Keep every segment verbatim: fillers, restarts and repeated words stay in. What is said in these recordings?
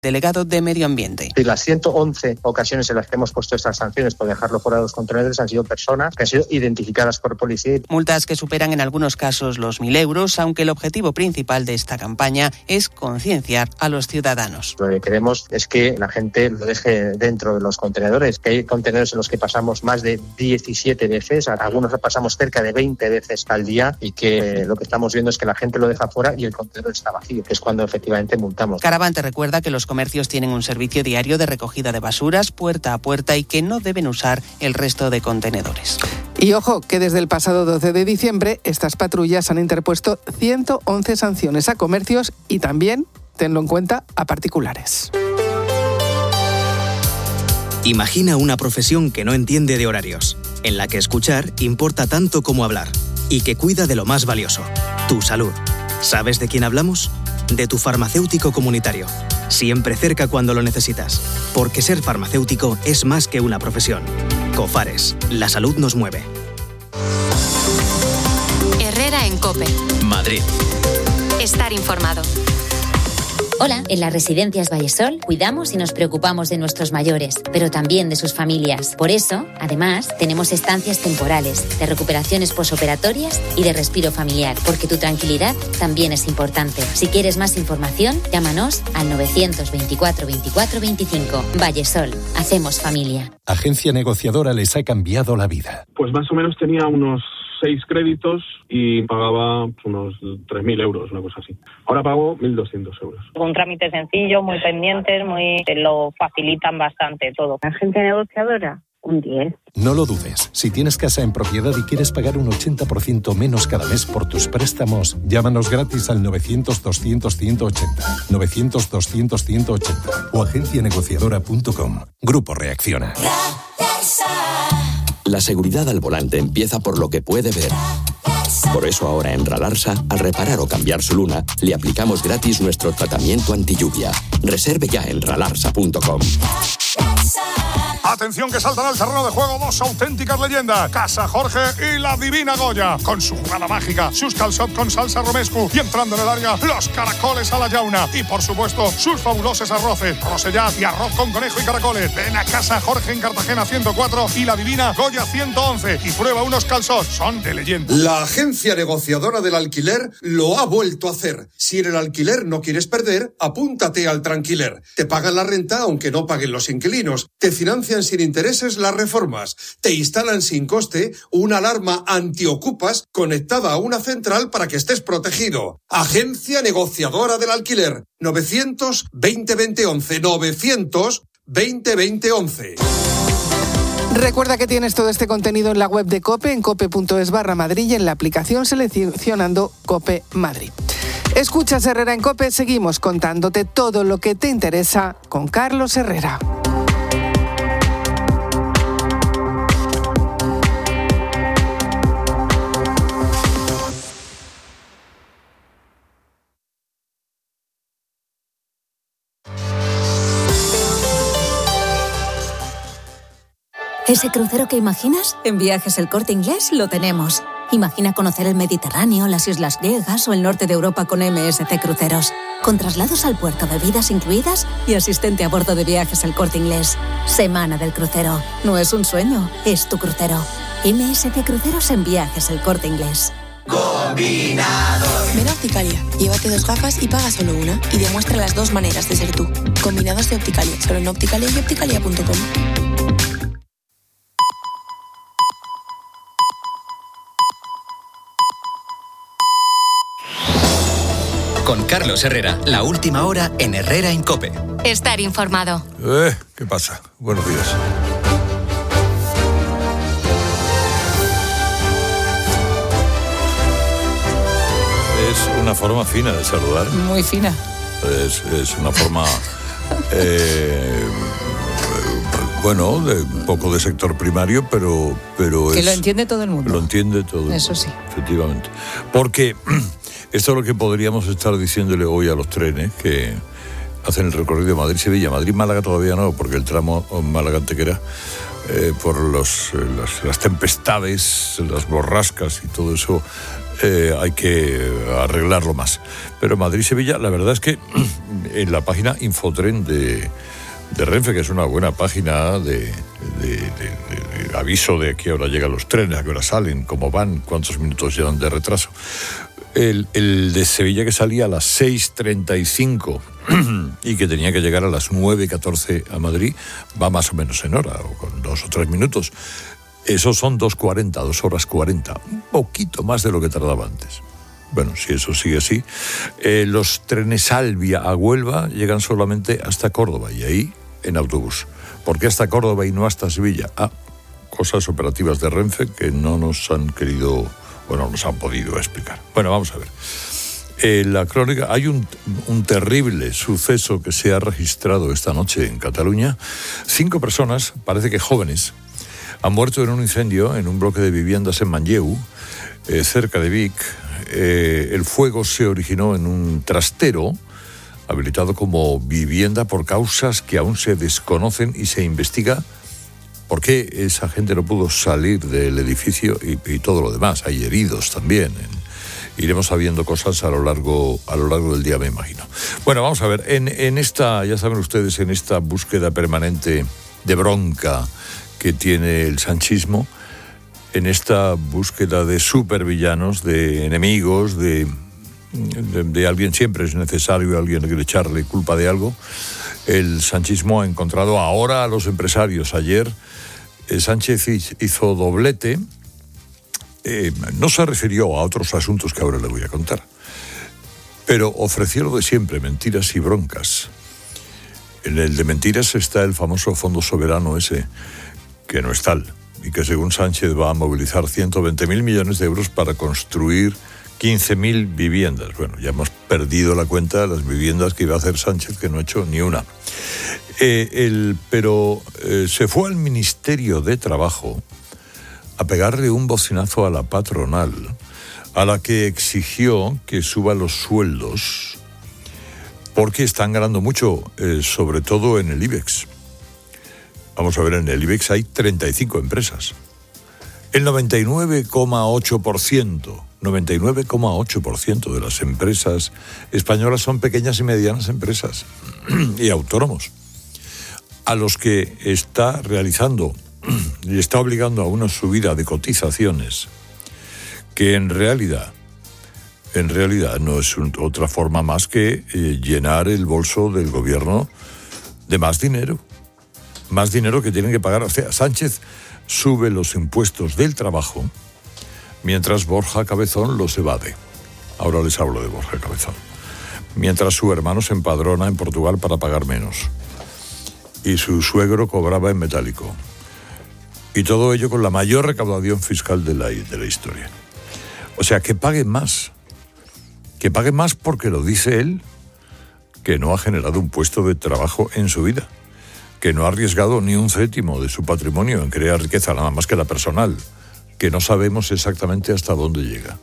delegado de Medio Ambiente. Y las ciento once ocasiones en las que hemos puesto estas sanciones por dejarlo fuera de los contenedores han sido personas que han sido identificadas por policía. Multas que superan en algunos casos los mil euros, aunque el objetivo principal de esta campaña es concienciar a los ciudadanos. Lo que queremos es que la gente lo deje dentro de los contenedores, que hay contenedores en los que pasamos más de diecisiete veces, algunos pasamos cerca de veinte veces al día y que lo que estamos viendo es que la gente lo deja fuera y el contenedor está vacío, que es cuando efectivamente multamos. Caravante recuerda que los comercios tienen un servicio diario de recogida de basuras puerta a puerta y que no deben usar el resto de contenedores. Y ojo, que desde el pasado doce de diciembre estas patrullas han interpuesto ciento once sanciones a comercios y también, tenlo en cuenta, a particulares. Imagina una profesión que no entiende de horarios, en la que escuchar importa tanto como hablar y que cuida de lo más valioso, tu salud. ¿Sabes de quién hablamos? De tu farmacéutico comunitario. Siempre cerca cuando lo necesitas. Porque ser farmacéutico es más que una profesión. Cofares, la salud nos mueve. Herrera en COPE. Madrid. Estar informado. Hola, en las residencias Vallesol cuidamos y nos preocupamos de nuestros mayores, pero también de sus familias. Por eso, además, tenemos estancias temporales, de recuperaciones posoperatorias y de respiro familiar, porque tu tranquilidad también es importante. Si quieres más información, llámanos al novecientos veinticuatro veinticuatro veinticinco. Vallesol, hacemos familia. Agencia Negociadora les ha cambiado la vida. Pues más o menos tenía unos seis créditos y pagaba unos tres mil euros, una cosa así. Ahora pago mil doscientos euros. Un trámite sencillo, muy pendientes, muy te lo facilitan bastante todo. Agencia negociadora, un diez. No lo dudes. Si tienes casa en propiedad y quieres pagar un ochenta por ciento menos cada mes por tus préstamos, llámanos gratis al novecientos doscientos ciento ochenta, novecientos doscientos ciento ochenta o agencia negociadora punto com. Grupo Reacciona. La seguridad al volante empieza por lo que puede ver. Por eso ahora en Ralarsa, al reparar o cambiar su luna, le aplicamos gratis nuestro tratamiento anti-lluvia. Reserve ya en ralarsa punto com. Atención que saltan al terreno de juego dos auténticas leyendas, Casa Jorge y la Divina Goya, con su jugada mágica, sus calçot con salsa romescu y entrando en el área, los caracoles a la llauna y por supuesto sus fabulosos arroces, rosellat y arroz con conejo y caracoles. Ven a Casa Jorge en Cartagena ciento cuatro y la Divina Goya ciento once y prueba unos calçots, son de leyenda. La agencia negociadora del alquiler lo ha vuelto a hacer. Si en el alquiler no quieres perder, apúntate al Tranquiler. Te pagan la renta aunque no paguen los inquilinos. Te financian sin intereses las reformas. Te instalan sin coste una alarma antiocupas conectada a una central para que estés protegido. Agencia negociadora del alquiler. novecientos veinte veinte once. novecientos veinte veinte once. Recuerda que tienes todo este contenido en la web de COPE, en cope.es barra Madrid y en la aplicación seleccionando COPE Madrid. Escuchas Herrera en COPE, seguimos contándote todo lo que te interesa con Carlos Herrera. ¿Ese crucero que imaginas? En Viajes El Corte Inglés lo tenemos. Imagina conocer el Mediterráneo, las islas griegas o el norte de Europa con eme ese ce Cruceros. Con traslados al puerto, bebidas incluidas y asistente a bordo de Viajes El Corte Inglés. Semana del crucero. No es un sueño, es tu crucero. eme ese ce Cruceros en Viajes El Corte Inglés. Combinados. Ven a Opticalia, llévate dos gafas y paga solo una y demuestra las dos maneras de ser tú. Combinados de Opticalia, solo en Opticalia y opticalia punto com. Con Carlos Herrera, la última hora en Herrera en COPE. Estar informado. Eh, ¿qué pasa? Buenos días. Es una forma fina de saludar. Muy fina. Es, es una forma, eh, bueno, de un poco de sector primario, pero... pero que es, lo entiende todo el mundo. Lo entiende todo el mundo. Eso sí. Efectivamente. Porque... Esto es lo que podríamos estar diciéndole hoy a los trenes que hacen el recorrido de Madrid-Sevilla. Madrid-Málaga todavía no, porque el tramo Málaga-Antequera, eh, por los, las, las tempestades, las borrascas y todo eso, eh, hay que arreglarlo más. Pero Madrid-Sevilla, la verdad es que en la página Infotren de, de Renfe, que es una buena página de, de, de, de, de aviso de a qué hora llegan los trenes, a qué hora salen, cómo van, cuántos minutos llevan de retraso. El, el de Sevilla, que salía a las seis treinta y cinco y que tenía que llegar a las nueve catorce a Madrid, va más o menos en hora, o con dos o tres minutos. Esos son dos cuarenta, dos horas cuarenta, un poquito más de lo que tardaba antes. Bueno, si eso sigue así, eh, los trenes Albia a Huelva llegan solamente hasta Córdoba, y ahí en autobús. ¿Por qué hasta Córdoba y no hasta Sevilla? Ah, cosas operativas de Renfe que no nos han querido... Bueno, nos han podido explicar. Bueno, vamos a ver. En eh, la crónica hay un, un terrible suceso que se ha registrado esta noche en Cataluña. Cinco personas, parece que jóvenes, han muerto en un incendio en un bloque de viviendas en Manlleu, eh, cerca de Vic. Eh, el fuego se originó en un trastero habilitado como vivienda por causas que aún se desconocen y se investiga. ¿Por qué esa gente no pudo salir del edificio y, y todo lo demás? Hay heridos también. En, iremos sabiendo cosas a lo largo a lo largo del día, me imagino. Bueno, vamos a ver. En, en esta, ya saben ustedes, en esta búsqueda permanente de bronca que tiene el sanchismo, en esta búsqueda de supervillanos, de enemigos, de, de, de alguien siempre es necesario, alguien que le echarle culpa de algo. El sanchismo ha encontrado ahora a los empresarios. Ayer Sánchez hizo doblete, eh, no se refirió a otros asuntos que ahora le voy a contar, pero ofreció lo de siempre, mentiras y broncas. En el de mentiras está el famoso fondo soberano ese, que no es tal, y que según Sánchez va a movilizar ciento veinte mil millones de euros para construir quince mil viviendas. Bueno, ya hemos perdido la cuenta de las viviendas que iba a hacer Sánchez, que no ha hecho ni una. Eh, el, pero eh, se fue al Ministerio de Trabajo a pegarle un bocinazo a la patronal, a la que exigió que suba los sueldos, porque están ganando mucho, eh, sobre todo en el IBEX. Vamos a ver, en el IBEX hay treinta y cinco empresas. El noventa y nueve coma ocho por ciento noventa y nueve coma ocho por ciento de las empresas españolas son pequeñas y medianas empresas y autónomos, a los que está realizando y está obligando a una subida de cotizaciones que en realidad, en realidad no es un, otra forma más que eh, llenar el bolso del gobierno de más dinero, más dinero que tienen que pagar. O sea, Sánchez sube los impuestos del trabajo, mientras Borja Cabezón los evade. Ahora les hablo de Borja Cabezón. Mientras su hermano se empadrona en Portugal para pagar menos. Y su suegro cobraba en metálico. Y todo ello con la mayor recaudación fiscal de la, de la historia. O sea, que pague más. Que pague más porque lo dice él, que no ha generado un puesto de trabajo en su vida. Que no ha arriesgado ni un céntimo de su patrimonio en crear riqueza, nada más que la personal, que no sabemos exactamente hasta dónde llega.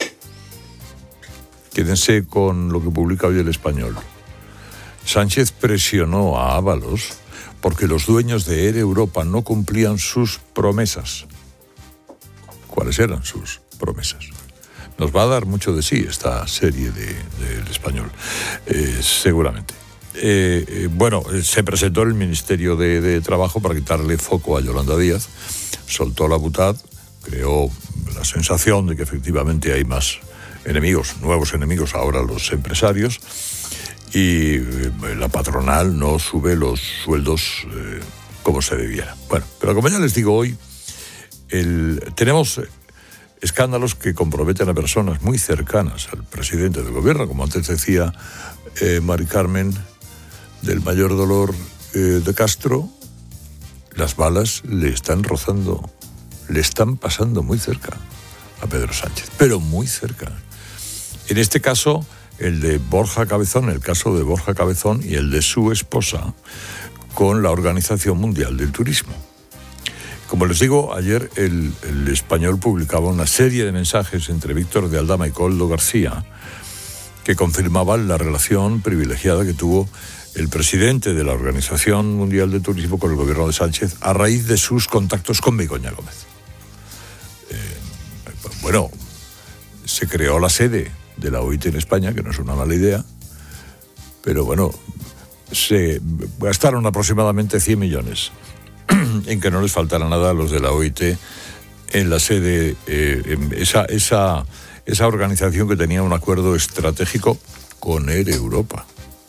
Quédense con lo que publica hoy El Español. Sánchez presionó a Ábalos porque los dueños de Air Europa no cumplían sus promesas. ¿Cuáles eran sus promesas? Nos va a dar mucho de sí esta serie de, de El Español, eh, seguramente. Eh, eh, bueno, se presentó el Ministerio de, de Trabajo para quitarle foco a Yolanda Díaz, soltó la butad, creó la sensación de que efectivamente hay más enemigos, nuevos enemigos ahora los empresarios, y eh, la patronal no sube los sueldos eh, como se debiera. Bueno, pero como ya les digo hoy, el, tenemos escándalos que comprometen a personas muy cercanas al presidente del gobierno, como antes decía eh, Mari Carmen del Mayor Dolor eh, de Castro. Las balas le están rozando, le están pasando muy cerca a Pedro Sánchez, pero muy cerca. En este caso, el de Borja Cabezón, el caso de Borja Cabezón y el de su esposa con la Organización Mundial del Turismo. Como les digo, ayer el, el Español publicaba una serie de mensajes entre Víctor de Aldama y Koldo García que confirmaban la relación privilegiada que tuvo el presidente de la Organización Mundial del Turismo con el gobierno de Sánchez a raíz de sus contactos con Begoña Gómez. Eh, bueno, se creó la sede de la O I T en España, que no es una mala idea, pero bueno, se gastaron aproximadamente cien millones en que no les faltara nada a los de la O I T en la sede, eh, en esa, esa, esa organización que tenía un acuerdo estratégico con Air Europa.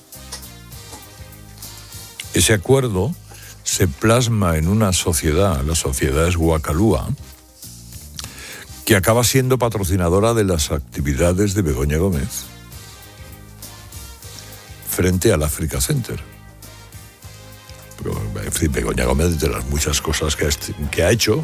Ese acuerdo se plasma en una sociedad, la sociedad es Guacalúa, que acaba siendo patrocinadora de las actividades de Begoña Gómez frente al Africa Center. Pero, en fin, Begoña Gómez, de las muchas cosas que ha, que ha hecho,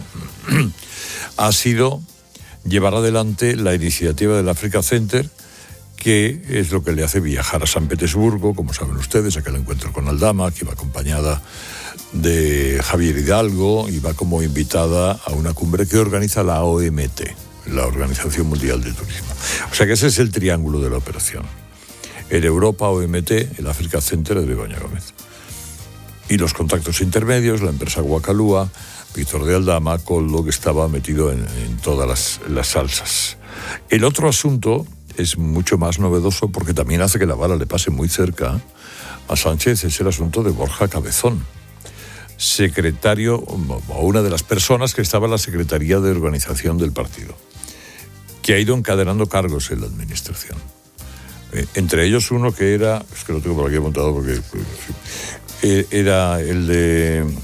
ha sido llevar adelante la iniciativa del Africa Center, que es lo que le hace viajar a San Petersburgo, como saben ustedes, aquel encuentro con Aldama, que iba acompañada de Javier Hidalgo, y va como invitada a una cumbre que organiza la O M T, la Organización Mundial de Turismo. O sea que ese es el triángulo de la operación. El Europa, O M T, el Africa Center de Begoña Gómez. Y los contactos intermedios, la empresa Guacalúa, Víctor de Aldama, Coldo, que estaba metido en, en todas las, las salsas. El otro asunto es mucho más novedoso porque también hace que la bala le pase muy cerca a Sánchez, es el asunto de Borja Cabezón, secretario o una de las personas que estaba en la Secretaría de Organización del partido, que ha ido encadenando cargos en la administración. Eh, entre ellos uno que era, es que lo tengo por aquí apuntado porque eh, era el de eh,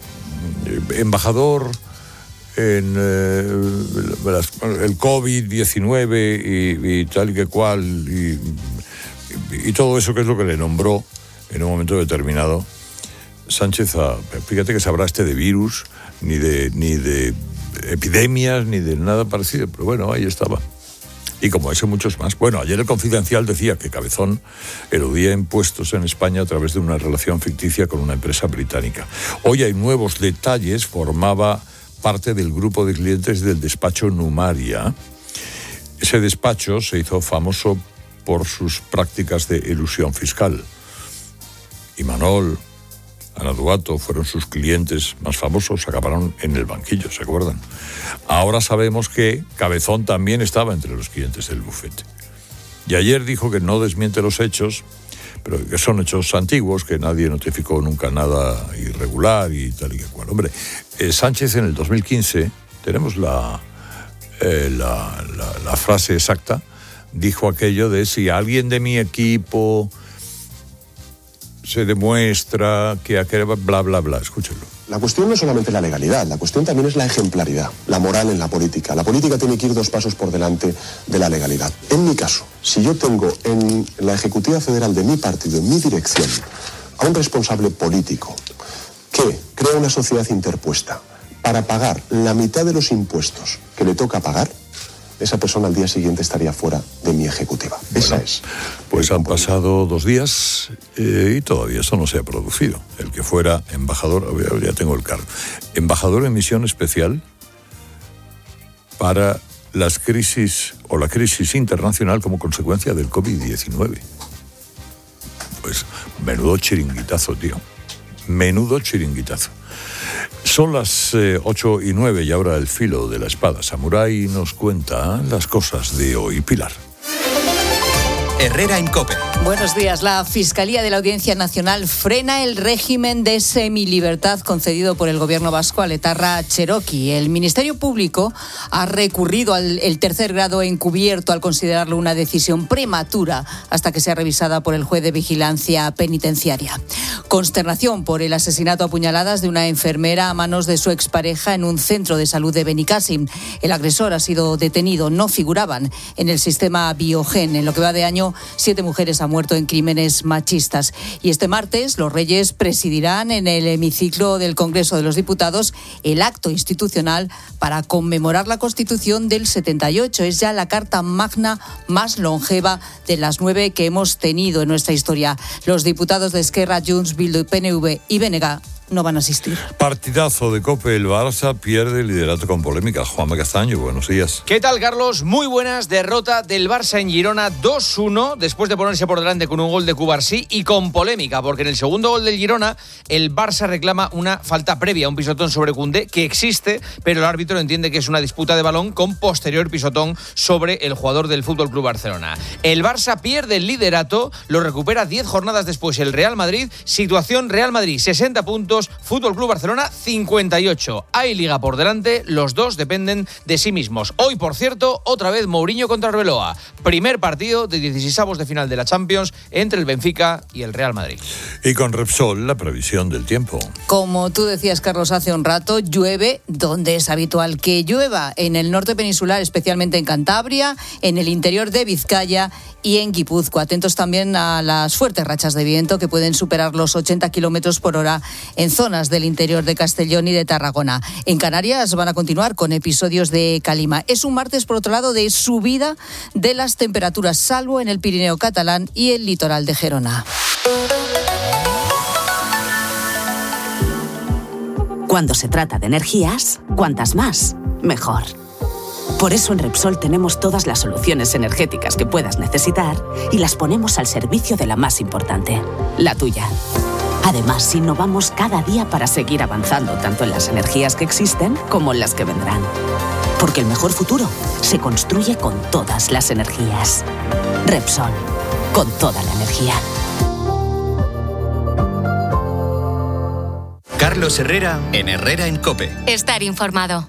embajador en eh, el COVID diecinueve y, y tal y que cual, y, y, y todo eso que es lo que le nombró en un momento determinado Sánchez a, fíjate que sabrá este de virus, ni de, ni de epidemias, ni de nada parecido, pero bueno, ahí estaba. Y como ese, muchos más. Bueno, ayer el Confidencial decía que Cabezón eludía impuestos en España a través de una relación ficticia con una empresa británica. Hoy hay nuevos detalles, formaba parte del grupo de clientes del despacho Numaria. Ese despacho se hizo famoso por sus prácticas de elusión fiscal. Imanol, Ana Duato fueron sus clientes más famosos, acabaron en el banquillo, ¿se acuerdan? Ahora sabemos que Cabezón también estaba entre los clientes del bufete. Y ayer dijo que no desmiente los hechos, pero que son hechos antiguos, que nadie notificó nunca nada irregular y tal y que cual. Hombre, eh, Sánchez en el dos mil quince, tenemos la, eh, la, la, la frase exacta, dijo aquello de si alguien de mi equipo se demuestra que aquel bla, bla, bla, escúchenlo. La cuestión no es solamente la legalidad, la cuestión también es la ejemplaridad, la moral en la política. La política tiene que ir dos pasos por delante de la legalidad. En mi caso, si yo tengo en la Ejecutiva Federal de mi partido, en mi dirección, a un responsable político que crea una sociedad interpuesta para pagar la mitad de los impuestos que le toca pagar, esa persona al día siguiente estaría fuera de mi ejecutiva. Bueno, esa es. Pues han pasado dos días eh, y todavía eso no se ha producido. El que fuera embajador, ya tengo el cargo, embajador en misión especial para las crisis o la crisis internacional como consecuencia del COVID diecinueve. Pues menudo chiringuitazo, tío. Menudo chiringuitazo. Son las eh, ocho y nueve y ahora el filo de la espada samurái nos cuenta las cosas de hoy. Pilar. Herrera en COPE. Buenos días. La Fiscalía de la Audiencia Nacional frena el régimen de semilibertad concedido por el gobierno vasco al etarra Cherokee. El Ministerio Público ha recurrido al el tercer grado encubierto al considerarlo una decisión prematura hasta que sea revisada por el juez de vigilancia penitenciaria. Consternación por el asesinato a puñaladas de una enfermera a manos de su expareja en un centro de salud de Benicàssim. El agresor ha sido detenido. No figuraban en el sistema Biogen. En lo que va de año, siete mujeres han muerto en crímenes machistas. Y este martes los Reyes presidirán en el hemiciclo del Congreso de los Diputados el acto institucional para conmemorar la Constitución del setenta y ocho. Es ya la carta magna más longeva de las nueve que hemos tenido en nuestra historia. Los diputados de Esquerra, Junts, Bildu, P N V y B N G no van a asistir. Partidazo de COPE, el Barça pierde el liderato con polémica. Juanma Castaño, buenos días. ¿Qué tal, Carlos? Muy buenas. Derrota del Barça en Girona dos uno, después de ponerse por delante con un gol de Cubarsí y con polémica, porque en el segundo gol del Girona el Barça reclama una falta previa, un pisotón sobre Koundé, que existe, pero el árbitro entiende que es una disputa de balón con posterior pisotón sobre el jugador del F C Barcelona. El Barça pierde el liderato, lo recupera diez jornadas después el Real Madrid. Situación: Real Madrid sesenta puntos, F C Barcelona cincuenta y ocho. Hay liga por delante, los dos dependen de sí mismos. Hoy, por cierto, otra vez Mourinho contra Arbeloa. Primer partido de dieciseisavos de final de la Champions entre el Benfica y el Real Madrid. Y con Repsol, la previsión del tiempo. Como tú decías, Carlos, hace un rato, llueve donde es habitual que llueva, en el norte peninsular, especialmente en Cantabria, en el interior de Vizcaya y en Guipúzcoa. Atentos también a las fuertes rachas de viento que pueden superar los ochenta kilómetros por hora en zonas del interior de Castellón y de Tarragona. En Canarias van a continuar con episodios de calima. Es un martes, por otro lado, de subida de las temperaturas, salvo en el Pirineo catalán y el litoral de Gerona. Cuando se trata de energías, cuantas más, mejor. Por eso en Repsol tenemos todas las soluciones energéticas que puedas necesitar y las ponemos al servicio de la más importante, la tuya. Además, innovamos cada día para seguir avanzando tanto en las energías que existen como en las que vendrán. Porque el mejor futuro se construye con todas las energías. Repsol, con toda la energía. Carlos Herrera, en Herrera en COPE. Estar informado.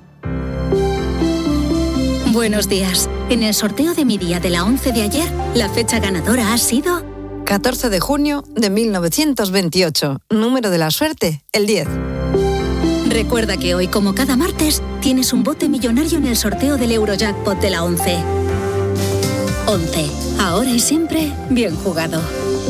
Buenos días. En el sorteo de mi día de la once de ayer, la fecha ganadora ha sido catorce de junio de mil novecientos veintiocho. Número de la suerte, el diez. Recuerda que hoy, como cada martes, tienes un bote millonario en el sorteo del Eurojackpot de la once. once. Ahora y siempre, bien jugado.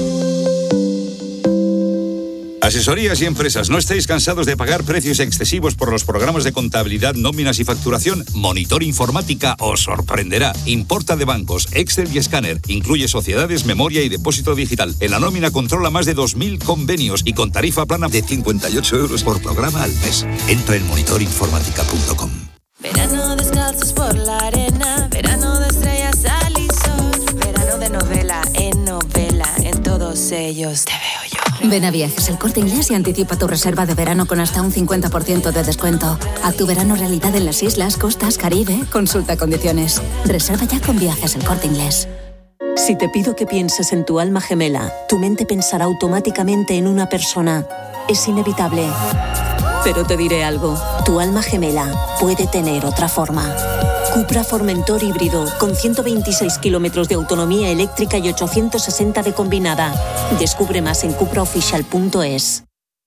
Asesorías y empresas, ¿no estáis cansados de pagar precios excesivos por los programas de contabilidad, nóminas y facturación? Monitor Informática os sorprenderá. Importa de bancos, Excel y escáner. Incluye sociedades, memoria y depósito digital. En la nómina controla más de dos mil convenios y con tarifa plana de cincuenta y ocho euros por programa al mes. Entra en monitor informática punto com. Verano descalzos por la arena, verano de estrellas, sal y sol, verano de novela en novela, en todos ellos te veo yo. Ven a Viajes El Corte Inglés y anticipa tu reserva de verano con hasta un cincuenta por ciento de descuento. Haz tu verano realidad en las islas, costas, Caribe. Consulta condiciones. Reserva ya con Viajes El Corte Inglés. Si te pido que pienses en tu alma gemela, tu mente pensará automáticamente en una persona. Es inevitable. Pero te diré algo, tu alma gemela puede tener otra forma. Cupra Formentor híbrido, con ciento veintiséis kilómetros de autonomía eléctrica y ochocientos sesenta de combinada. Descubre más en cupra oficial punto es.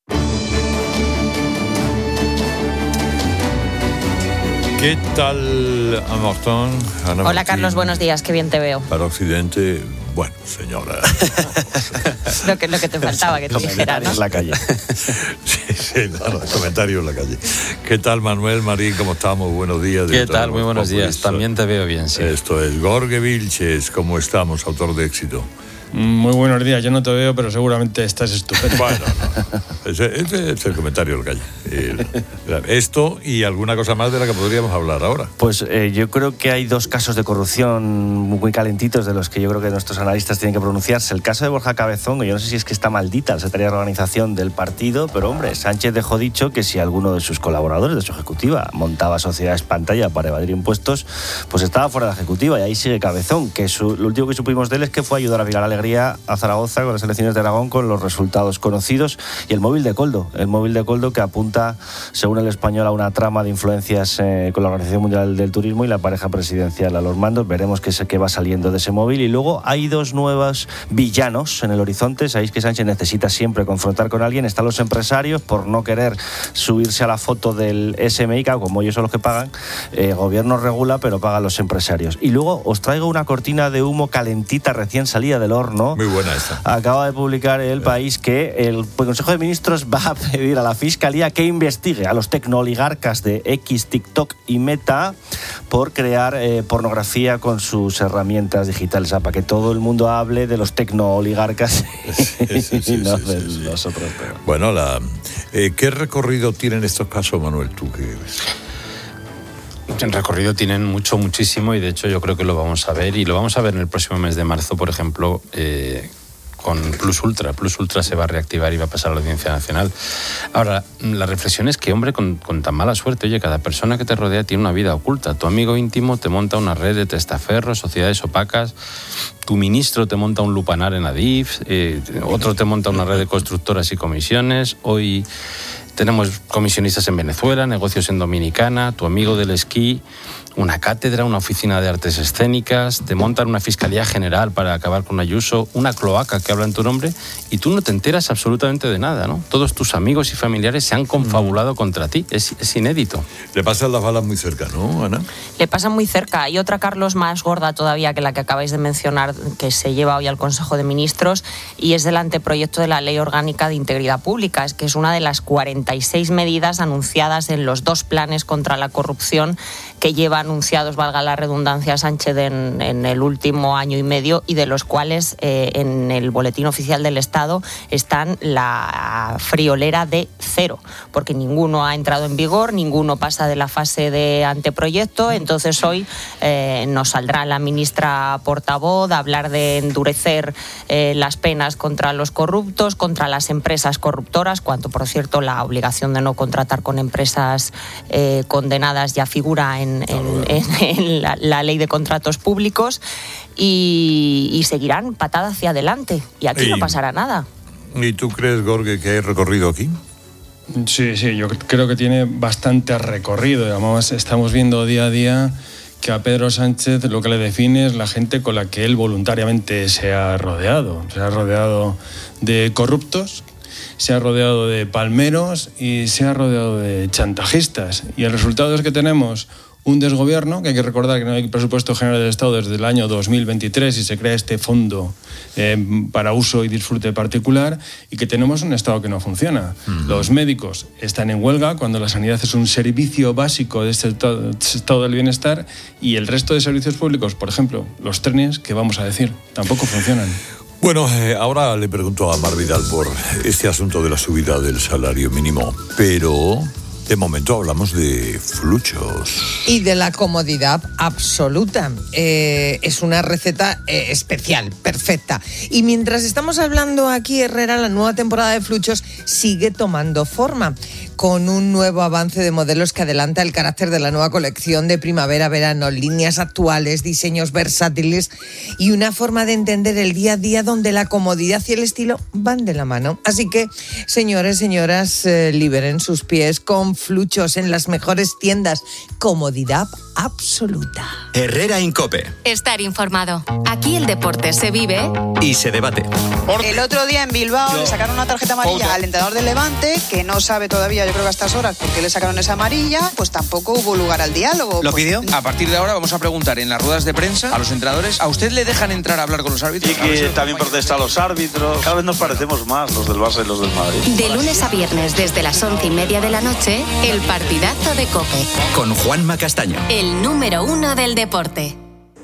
¿Qué tal, Amortón? Ana Hola, Martín? Carlos, buenos días, qué bien te veo. Para Occidente, bueno, señora. lo, que, lo que te faltaba que te dijera, ¿no? En la calle. sí, sí, no, no, comentarios en la calle. ¿Qué tal, Manuel Marín? ¿Cómo estamos? Buenos días. ¿Qué tal? Muy buenos días. También te veo bien, sí. Esto es Jorge Vilches. ¿Cómo estamos? Autor de éxito. Muy buenos días, yo no te veo, pero seguramente estás estupendo. Bueno, no. Ese, ese es el comentario de la calle. Esto y alguna cosa más de la que podríamos hablar ahora. Pues eh, yo creo que hay dos casos de corrupción muy calentitos de los que yo creo que nuestros analistas tienen que pronunciarse. El caso de Borja Cabezón, yo no sé si es que está maldita la Secretaría de Organización del partido, pero hombre, Sánchez dejó dicho que si alguno de sus colaboradores de su ejecutiva montaba sociedades pantalla para evadir impuestos, pues estaba fuera de la ejecutiva, y ahí sigue Cabezón, que su, lo último que supimos de él es que fue a ayudar a Vilar Alegría a Zaragoza con las elecciones de Aragón con los resultados conocidos, y el móvil de Coldo, el móvil de Coldo que apunta, según El Español, a una trama de influencias eh, con la Organización Mundial del Turismo y la pareja presidencial a los mandos. Veremos qué, qué va saliendo de ese móvil. Y luego hay dos nuevos villanos en el horizonte. Sabéis que Sánchez necesita siempre confrontar con alguien. Están los empresarios por no querer subirse a la foto del S M I, que como ellos son los que pagan, eh, gobierno regula, pero pagan los empresarios. Y luego os traigo una cortina de humo calentita recién salida del horno. Muy buena esta. Acaba de publicar El País que el Consejo de Ministros va a pedir a la Fiscalía que investigue a los tecnooligarcas de X, TikTok y Meta por crear eh, pornografía con sus herramientas digitales. O sea, para que todo el mundo hable de los tecnooligarcas sí, sí, sí, y no sí, de sí, sí. los otros. Bueno, la, Eh, ¿Qué recorrido tienen estos casos, Manuel, tú qué ves? En recorrido tienen mucho, muchísimo, y de hecho yo creo que lo vamos a ver, y lo vamos a ver en el próximo mes de marzo, por ejemplo, eh, con Plus Ultra. Plus Ultra se va a reactivar y va a pasar a la Audiencia Nacional. Ahora, la reflexión es que, hombre, con, con tan mala suerte, oye, cada persona que te rodea tiene una vida oculta. Tu amigo íntimo te monta una red de testaferros, sociedades opacas, tu ministro te monta un lupanar en Adif, eh, otro te monta una red de constructoras y comisiones, hoy tenemos comisionistas en Venezuela, negocios en Dominicana, tu amigo del esquí, una cátedra, una oficina de artes escénicas, te montan una fiscalía general para acabar con Ayuso, una cloaca que habla en tu nombre, y tú no te enteras absolutamente de nada, ¿no? Todos tus amigos y familiares se han confabulado contra ti, es, es inédito. Le pasan las balas muy cerca, ¿no, Ana? Le pasan muy cerca. Hay otra, Carlos, más gorda todavía que la que acabáis de mencionar, que se lleva hoy al Consejo de Ministros, y es del anteproyecto de la Ley Orgánica de Integridad Pública. Es que es una de las cuarenta y seis medidas anunciadas en los dos planes contra la corrupción que lleva anunciados, valga la redundancia, Sánchez en, en el último año y medio, y de los cuales eh, en el Boletín Oficial del Estado están la friolera de cero, porque ninguno ha entrado en vigor, ninguno pasa de la fase de anteproyecto. Entonces hoy eh, nos saldrá la ministra portavoz a hablar de endurecer eh, las penas contra los corruptos, contra las empresas corruptoras, cuanto, por cierto, la obligación de no contratar con empresas eh, condenadas ya figura en En, en, en la, la ley de contratos públicos, y, y seguirán patada hacia adelante, y aquí y, no pasará nada. ¿Y tú crees, Gorge, que hay recorrido aquí? Sí, sí, yo creo que tiene bastante recorrido. Además, estamos viendo día a día que a Pedro Sánchez lo que le define es la gente con la que él voluntariamente se ha rodeado. Se ha rodeado de corruptos, se ha rodeado de palmeros y se ha rodeado de chantajistas. Y el resultado es que tenemos un desgobierno, que hay que recordar que no hay presupuesto general del Estado desde el año dos mil veintitrés y se crea este fondo eh, para uso y disfrute particular, y que tenemos un Estado que no funciona. Uh-huh. Los médicos están en huelga cuando la sanidad es un servicio básico de este estado, estado del bienestar, y el resto de servicios públicos, por ejemplo, los trenes, ¿qué vamos a decir? Tampoco funcionan. Bueno, eh, ahora le pregunto a Mar Vidal por este asunto de la subida del salario mínimo, pero de momento hablamos de fluchos. Y de la comodidad absoluta. Eh, es una receta eh, especial, perfecta. Y mientras estamos hablando aquí, Herrera, la nueva temporada de fluchos sigue tomando forma, con un nuevo avance de modelos que adelanta el carácter de la nueva colección de primavera-verano, líneas actuales, diseños versátiles y una forma de entender el día a día donde la comodidad y el estilo van de la mano. Así que, señores, señoras, eh, liberen sus pies con fluchos en las mejores tiendas. Comodidad absoluta. Herrera en COPE. Estar informado. Aquí el deporte se vive y se debate. El otro día en Bilbao Yo. le sacaron una tarjeta amarilla Otra. al entrenador del Levante, que no sabe todavía, yo creo que a estas horas, por qué le sacaron esa amarilla. Pues tampoco hubo lugar al diálogo. ¿Lo pues, pidió? A partir de ahora vamos a preguntar en las ruedas de prensa a los entrenadores, ¿a usted le dejan entrar a hablar con los árbitros? Y que también protestan los árbitros. Cada vez nos parecemos más los del Barça y los del Madrid. De lunes a viernes, desde las once y media de la noche, el partidazo de COPE. Con Juanma Castaño. El número uno del deporte.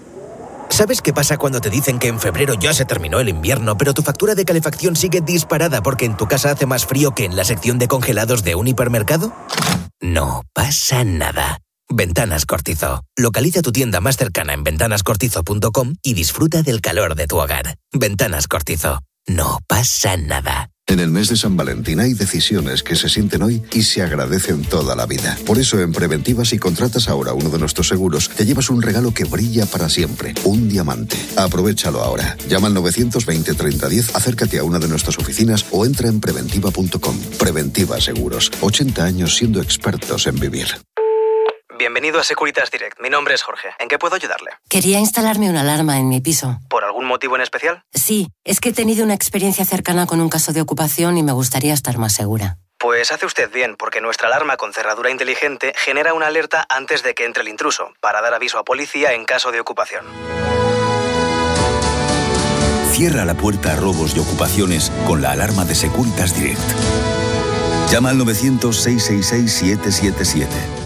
¿Sabes qué pasa cuando te dicen que en febrero ya se terminó el invierno, pero tu factura de calefacción sigue disparada porque en tu casa hace más frío que en la sección de congelados de un hipermercado? No pasa nada. Ventanas Cortizo. Localiza tu tienda más cercana en ventanas cortizo punto com y disfruta del calor de tu hogar. Ventanas Cortizo. No pasa nada. En el mes de San Valentín hay decisiones que se sienten hoy y se agradecen toda la vida. Por eso en Preventiva, si contratas ahora uno de nuestros seguros, te llevas un regalo que brilla para siempre. Un diamante. Aprovéchalo ahora. Llama al novecientos veinte treinta diez, acércate a una de nuestras oficinas o entra en preventiva punto com. Preventiva Seguros. ochenta años siendo expertos en vivir. Bienvenido a Securitas Direct. Mi nombre es Jorge. ¿En qué puedo ayudarle? Quería instalarme una alarma en mi piso. ¿Por algún motivo en especial? Sí, es que he tenido una experiencia cercana con un caso de ocupación y me gustaría estar más segura. Pues hace usted bien, porque nuestra alarma con cerradura inteligente genera una alerta antes de que entre el intruso, para dar aviso a policía en caso de ocupación. Cierra la puerta a robos y ocupaciones con la alarma de Securitas Direct. Llama al novecientos, seiscientos sesenta y seis, setecientos setenta y siete.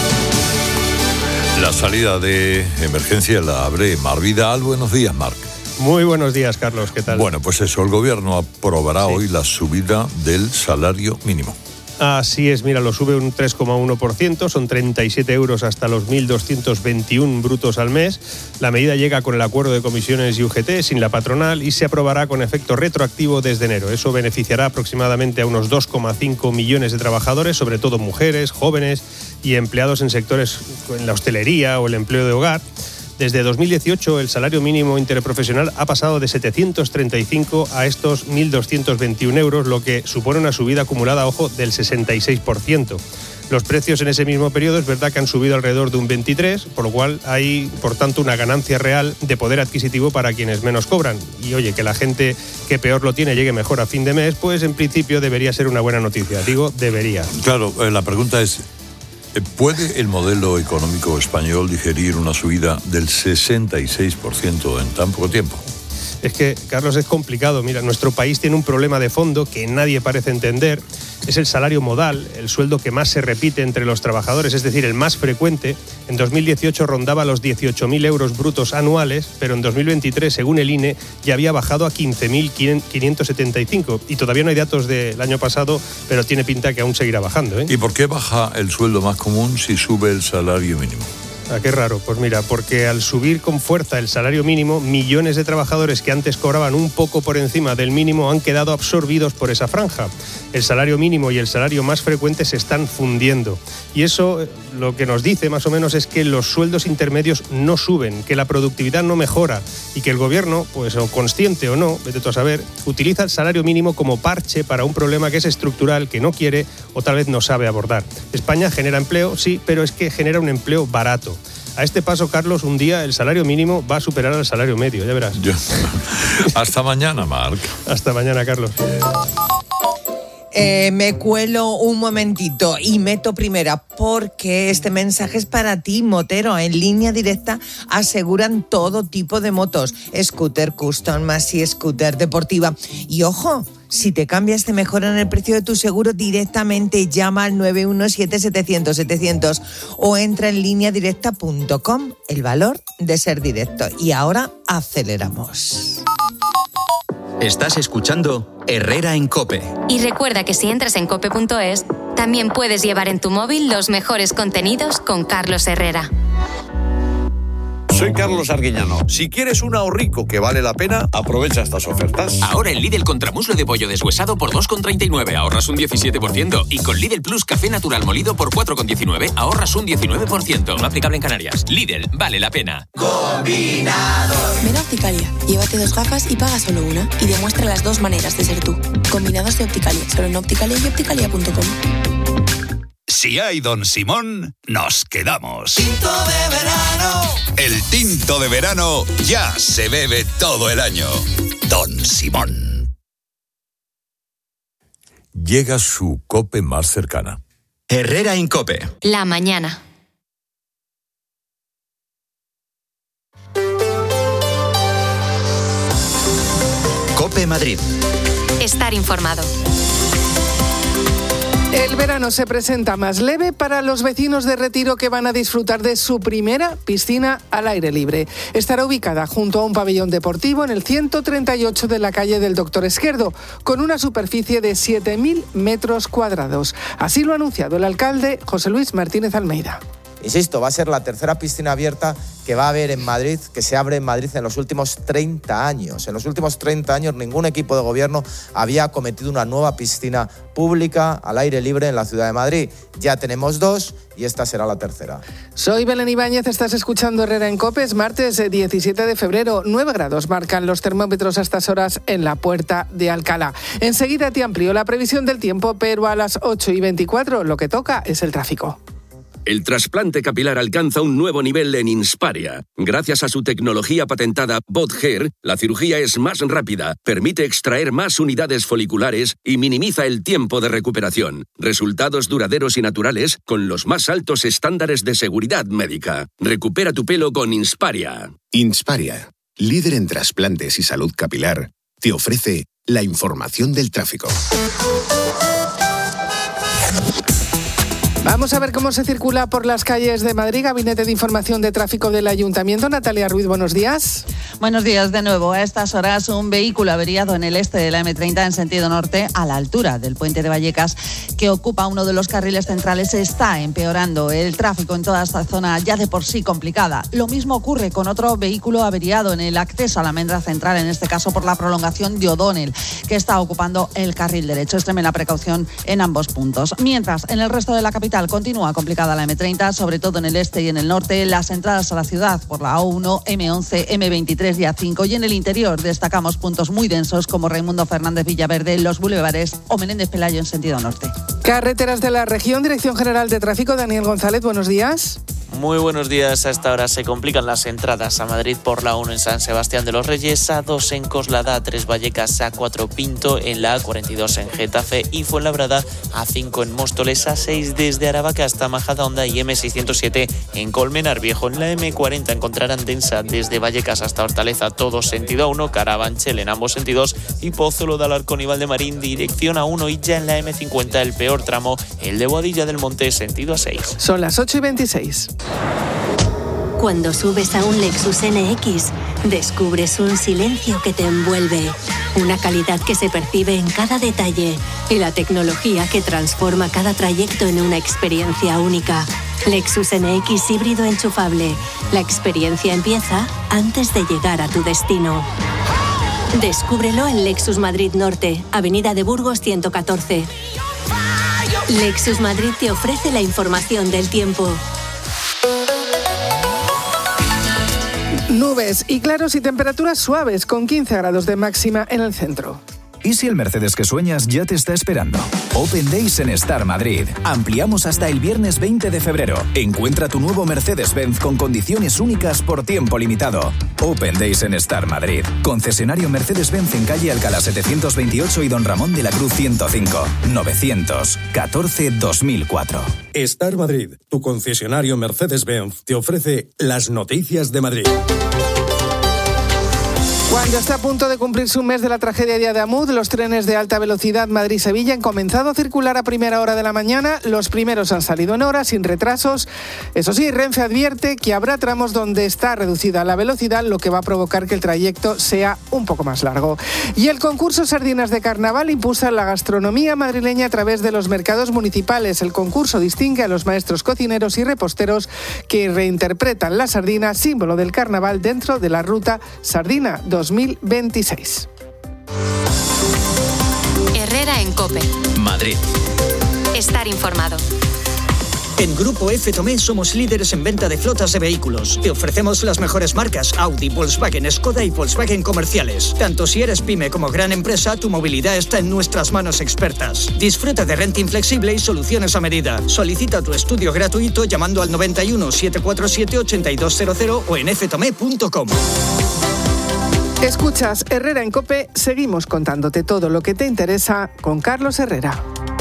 La salida de emergencia la abre Mar Vidal. Buenos días, Marc. Muy buenos días, Carlos, ¿qué tal? Bueno, pues eso, el gobierno aprobará sí. hoy la subida del salario mínimo. Así es, mira, lo sube un tres coma uno por ciento, son treinta y siete euros hasta los mil doscientos veintiuno brutos al mes. La medida llega con el acuerdo de comisiones y U G T, sin la patronal, y se aprobará con efecto retroactivo desde enero. Eso beneficiará aproximadamente a unos dos coma cinco millones de trabajadores, sobre todo mujeres, jóvenes y empleados en sectores en la hostelería o el empleo de hogar. Desde dos mil dieciocho, el salario mínimo interprofesional ha pasado de setecientos treinta y cinco a estos mil doscientos veintiuno euros, lo que supone una subida acumulada, ojo, del sesenta y seis por ciento. Los precios en ese mismo periodo es verdad que han subido alrededor de un veintitrés por ciento, por lo cual hay, por tanto, una ganancia real de poder adquisitivo para quienes menos cobran. Y oye, que la gente que peor lo tiene llegue mejor a fin de mes, pues en principio debería ser una buena noticia. Digo, debería. Claro, eh, la pregunta es, ¿puede el modelo económico español digerir una subida del sesenta y seis por ciento en tan poco tiempo? Es que, Carlos, es complicado. Mira, nuestro país tiene un problema de fondo que nadie parece entender. Es el salario modal, el sueldo que más se repite entre los trabajadores, es decir, el más frecuente. En dos mil dieciocho rondaba los dieciocho mil euros brutos anuales, pero en dos mil veintitrés, según el I N E, ya había bajado a quince mil quinientos setenta y cinco. Y todavía no hay datos del año pasado, pero tiene pinta que aún seguirá bajando, ¿eh? ¿Y por qué baja el sueldo más común si sube el salario mínimo? Ah, qué raro. Pues mira, porque al subir con fuerza el salario mínimo, millones de trabajadores que antes cobraban un poco por encima del mínimo han quedado absorbidos por esa franja. El salario mínimo y el salario más frecuente se están fundiendo. Y eso lo que nos dice más o menos es que los sueldos intermedios no suben, que la productividad no mejora y que el gobierno, pues o consciente o no, vete tú a saber, utiliza el salario mínimo como parche para un problema que es estructural, que no quiere o tal vez no sabe abordar. España genera empleo, sí, pero es que genera un empleo barato. A este paso, Carlos, un día el salario mínimo va a superar al salario medio, ya verás. Yo. Hasta mañana, Marc. Hasta mañana, Carlos. Eh, me cuelo un momentito y meto primera porque este mensaje es para ti, motero. En Línea Directa aseguran todo tipo de motos, scooter custom, más y scooter deportiva. Y ojo, si te cambias te mejoran el precio de tu seguro directamente. Llama al nueve uno siete, setecientos, setecientos o entra en línea directa punto com. El valor de ser directo. Y ahora aceleramos. Estás escuchando Herrera en COPE. Y recuerda que si entras en cope punto es, también puedes llevar en tu móvil los mejores contenidos con Carlos Herrera. Soy Carlos Arguiñano. Si quieres un ahorrico que vale la pena, aprovecha estas ofertas. Ahora en Lidl contramuslo de pollo deshuesado por dos con treinta y nueve, ahorras un diecisiete por ciento. Y con Lidl Plus café natural molido por cuatro con diecinueve, ahorras un diecinueve por ciento. No aplicable en Canarias. Lidl, vale la pena. Combinados. Ven a Opticalia, llévate dos gafas y paga solo una. Y demuestra las dos maneras de ser tú. Combinados de Opticalia, solo en Opticalia y opticalia punto com. Si hay Don Simón, nos quedamos. Tinto de verano. El tinto de verano ya se bebe todo el año. Don Simón. Llega su COPE más cercana. Herrera en COPE. La mañana. COPE Madrid. Estar informado. El verano se presenta más leve para los vecinos de Retiro que van a disfrutar de su primera piscina al aire libre. Estará ubicada junto a un pabellón deportivo en el ciento treinta y ocho de la calle del Doctor Esquerdo, con una superficie de siete mil metros cuadrados. Así lo ha anunciado el alcalde José Luis Martínez Almeida. Insisto, va a ser la tercera piscina abierta que va a haber en Madrid, que se abre en Madrid en los últimos treinta años. En los últimos treinta años ningún equipo de gobierno había acometido una nueva piscina pública al aire libre en la ciudad de Madrid. Ya tenemos dos y esta será la tercera. Soy Belén Ibáñez, estás escuchando Herrera en COPE. Es martes diecisiete de febrero, nueve grados marcan los termómetros a estas horas en la Puerta de Alcalá. Enseguida te amplío la previsión del tiempo, pero a las ocho y veinticuatro lo que toca es el tráfico. El trasplante capilar alcanza un nuevo nivel en Insparia. Gracias a su tecnología patentada BotHair, la cirugía es más rápida, permite extraer más unidades foliculares y minimiza el tiempo de recuperación. Resultados duraderos y naturales con los más altos estándares de seguridad médica. Recupera tu pelo con Insparia. Insparia, líder en trasplantes y salud capilar, te ofrece la información del tráfico. Vamos a ver cómo se circula por las calles de Madrid. Gabinete de Información de Tráfico del Ayuntamiento. Natalia Ruiz, buenos días. Buenos días de nuevo. A estas horas un vehículo averiado en el este de la eme treinta en sentido norte a la altura del puente de Vallecas, que ocupa uno de los carriles centrales, está empeorando el tráfico en toda esta zona ya de por sí complicada. Lo mismo ocurre con otro vehículo averiado en el acceso a la Almendra Central, en este caso por la prolongación de O'Donnell, que está ocupando el carril derecho. Extremen la precaución en ambos puntos. Mientras, en el resto de la capital continúa complicada la eme treinta, sobre todo en el este y en el norte. Las entradas a la ciudad por la A uno, eme once, eme veintitrés y A cinco, y en el interior destacamos puntos muy densos como Raimundo Fernández Villaverde, Los Bulevares o Menéndez Pelayo en sentido norte. Carreteras de la región, Dirección General de Tráfico, Daniel González, buenos días. Muy buenos días. A esta hora se complican las entradas a Madrid por la uno en San Sebastián de los Reyes, A dos en Coslada, A tres Vallecas, A cuatro Pinto, en la A cuarenta y dos en Getafe y Fuenlabrada, A cinco en Móstoles, A seis desde Aravaca hasta Majadahonda y eme seiscientos siete en Colmenar Viejo. En la eme cuarenta encontrarán densa desde Vallecas hasta Hortaleza, todo sentido A uno, Carabanchel en ambos sentidos y Pozuelo de Alarcón y Valdemarín dirección A uno, y ya en la eme cincuenta el peor tramo, el de Boadilla del Monte sentido A seis. Son las ocho y veintiséis. Cuando subes a un Lexus ene equis, descubres un silencio que te envuelve, una calidad que se percibe en cada detalle y la tecnología que transforma cada trayecto en una experiencia única. Lexus ene equis híbrido enchufable. La experiencia empieza antes de llegar a tu destino. Descúbrelo en Lexus Madrid Norte, Avenida de Burgos ciento catorce. Lexus Madrid te ofrece la información del tiempo. Nubes y claros y temperaturas suaves con quince grados de máxima en el centro. ¿Y si el Mercedes que sueñas ya te está esperando? Open Days en Star Madrid. Ampliamos hasta el viernes veinte de febrero. Encuentra tu nuevo Mercedes-Benz con condiciones únicas por tiempo limitado. Open Days en Star Madrid. Concesionario Mercedes-Benz en calle Alcalá setecientos veintiocho y Don Ramón de la Cruz ciento cinco. novecientos catorce dos mil cuatro. Star Madrid, tu concesionario Mercedes-Benz, te ofrece las noticias de Madrid. Cuando está a punto de cumplirse un mes de la tragedia de Adamuz, los trenes de alta velocidad Madrid-Sevilla han comenzado a circular a primera hora de la mañana. Los primeros han salido en hora, sin retrasos. Eso sí, Renfe advierte que habrá tramos donde está reducida la velocidad, lo que va a provocar que el trayecto sea un poco más largo. Y el concurso Sardinas de Carnaval impulsa la gastronomía madrileña a través de los mercados municipales. El concurso distingue a los maestros cocineros y reposteros que reinterpretan la sardina, símbolo del carnaval, dentro de la ruta Sardina dos mil veintiséis. Herrera en COPE. Madrid. Estar informado. En Grupo F. Tomé somos líderes en venta de flotas de vehículos. Te ofrecemos las mejores marcas Audi, Volkswagen, Skoda y Volkswagen comerciales. Tanto si eres pyme como gran empresa, tu movilidad está en nuestras manos expertas. Disfruta de renting flexible y soluciones a medida. Solicita tu estudio gratuito llamando al noventa y uno, setecientos cuarenta y siete, ochenta y dos cero cero o en f tomé punto com. Escuchas Herrera en COPE, seguimos contándote todo lo que te interesa con Carlos Herrera.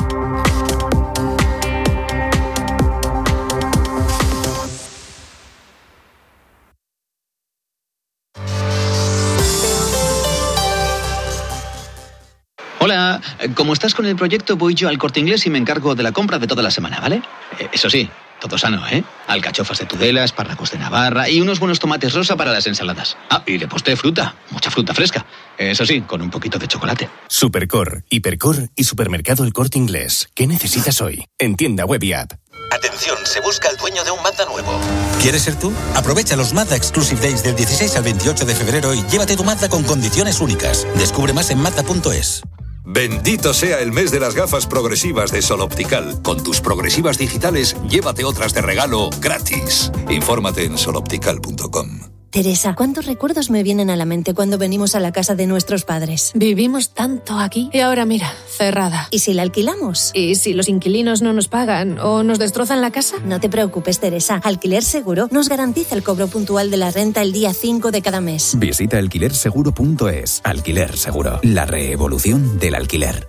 Hola, como estás con el proyecto, voy yo al Corte Inglés y me encargo de la compra de toda la semana, ¿vale? Eh, eso sí, todo sano, ¿eh? Alcachofas de Tudela, espárragos de Navarra y unos buenos tomates rosa para las ensaladas. Ah, y de postre fruta, mucha fruta fresca. Eso sí, con un poquito de chocolate. Supercor, Hipercor y Supermercado El Corte Inglés. ¿Qué necesitas hoy? En tienda web y app. Atención, se busca el dueño de un Mazda nuevo. ¿Quieres ser tú? Aprovecha los Mazda Exclusive Days del dieciséis al veintiocho de febrero y llévate tu Mazda con condiciones únicas. Descubre más en mazda punto es. Bendito sea el mes de las gafas progresivas de Sol Optical. Con tus progresivas digitales, llévate otras de regalo gratis. Infórmate en sol optical punto com. Teresa, ¿cuántos recuerdos me vienen a la mente cuando venimos a la casa de nuestros padres? Vivimos tanto aquí y ahora mira, cerrada. ¿Y si la alquilamos? ¿Y si los inquilinos no nos pagan o nos destrozan la casa? No te preocupes, Teresa. Alquiler Seguro nos garantiza el cobro puntual de la renta el día cinco de cada mes. Visita alquiler seguro punto es. Alquiler Seguro, la reevolución del alquiler.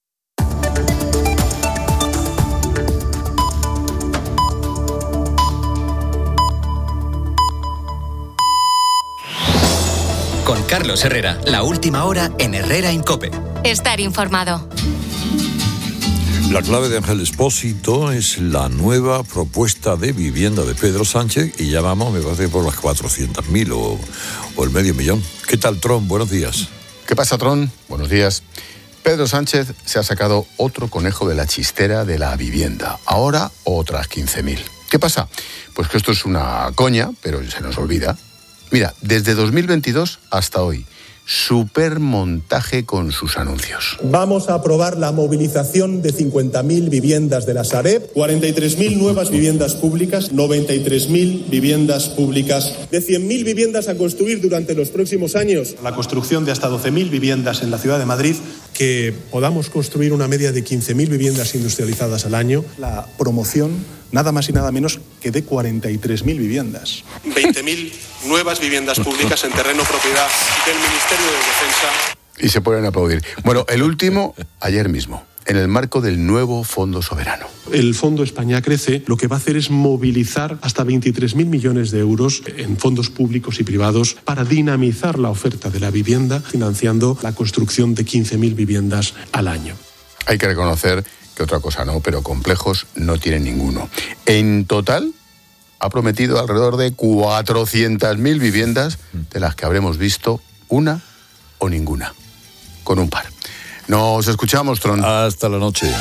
Con Carlos Herrera, la última hora en Herrera en COPE. Estar informado. La clave de Ángel Expósito es la nueva propuesta de vivienda de Pedro Sánchez y ya vamos, me parece, por las cuatrocientos mil o, o el medio millón. ¿Qué tal, Tron? Buenos días. ¿Qué pasa, Tron? Buenos días. Pedro Sánchez se ha sacado otro conejo de la chistera de la vivienda. Ahora otras quince mil. ¿Qué pasa? Pues que esto es una coña, pero se nos olvida. Mira, desde dos mil veintidós hasta hoy, supermontaje con sus anuncios. Vamos a aprobar la movilización de cincuenta mil viviendas de la Sareb, cuarenta y tres mil nuevas viviendas públicas, noventa y tres mil viviendas públicas, de cien mil viviendas a construir durante los próximos años. La construcción de hasta doce mil viviendas en la ciudad de Madrid, que podamos construir una media de quince mil viviendas industrializadas al año. La promoción, nada más y nada menos que de cuarenta y tres mil viviendas. veinte mil nuevas viviendas públicas en terreno propiedad del Ministerio de Defensa. Y se ponen a aplaudir. Bueno, el último, ayer mismo, en el marco del nuevo Fondo Soberano. El Fondo España Crece lo que va a hacer es movilizar hasta veintitrés mil millones de euros en fondos públicos y privados para dinamizar la oferta de la vivienda, financiando la construcción de quince mil viviendas al año. Hay que reconocer que otra cosa no, pero complejos no tiene ninguno. En total, ha prometido alrededor de cuatrocientas mil viviendas, de las que habremos visto una o ninguna, con un par. Nos escuchamos, Tron. Hasta la noche.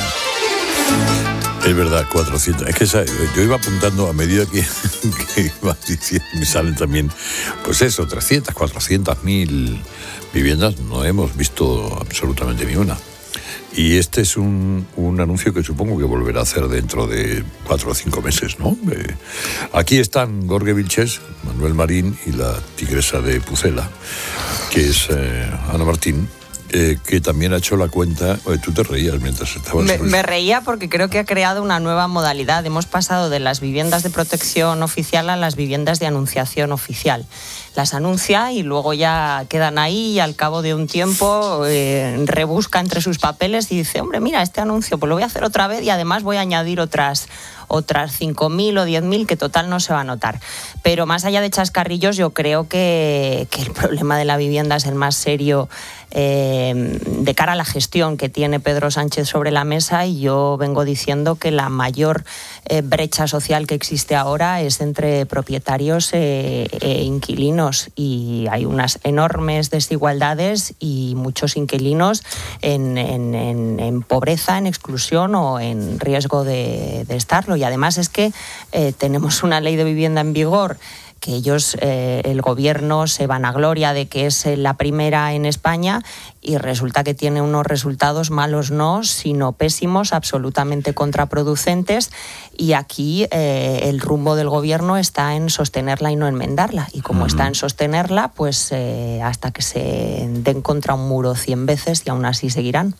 Es verdad, cuatrocientas. Es que esa, yo iba apuntando a medida que, que iba diciendo, me salen también, pues eso, trescientas, cuatrocientas mil viviendas. No hemos visto absolutamente ni una. Y este es un, un anuncio que supongo que volverá a hacer dentro de cuatro o cinco meses, ¿no? Eh, aquí están Jorge Vilches, Manuel Marín y la tigresa de Pucela, que es eh, Ana Martín. Eh, que también ha hecho la cuenta. Oye, tú te reías mientras estabas... Me, me reía porque creo que ha creado una nueva modalidad. Hemos pasado de las viviendas de protección oficial a las viviendas de anunciación oficial. Las anuncia y luego ya quedan ahí y al cabo de un tiempo eh, rebusca entre sus papeles y dice, hombre, mira, este anuncio pues lo voy a hacer otra vez y además voy a añadir otras... otras cinco mil o diez mil que total no se va a notar. Pero más allá de chascarrillos, yo creo que, que el problema de la vivienda es el más serio eh, de cara a la gestión que tiene Pedro Sánchez sobre la mesa, y yo vengo diciendo que la mayor eh, brecha social que existe ahora es entre propietarios e, e inquilinos, y hay unas enormes desigualdades y muchos inquilinos en, en, en, en pobreza, en exclusión o en riesgo de, de estarlo. Y además es que eh, tenemos una ley de vivienda en vigor que ellos, eh, el gobierno, se vanagloria de que es la primera en España y resulta que tiene unos resultados malos no, sino pésimos, absolutamente contraproducentes, y aquí eh, el rumbo del gobierno está en sostenerla y no enmendarla, y como uh-huh. está en sostenerla, pues eh, hasta que se den contra un muro cien veces y aún así seguirán.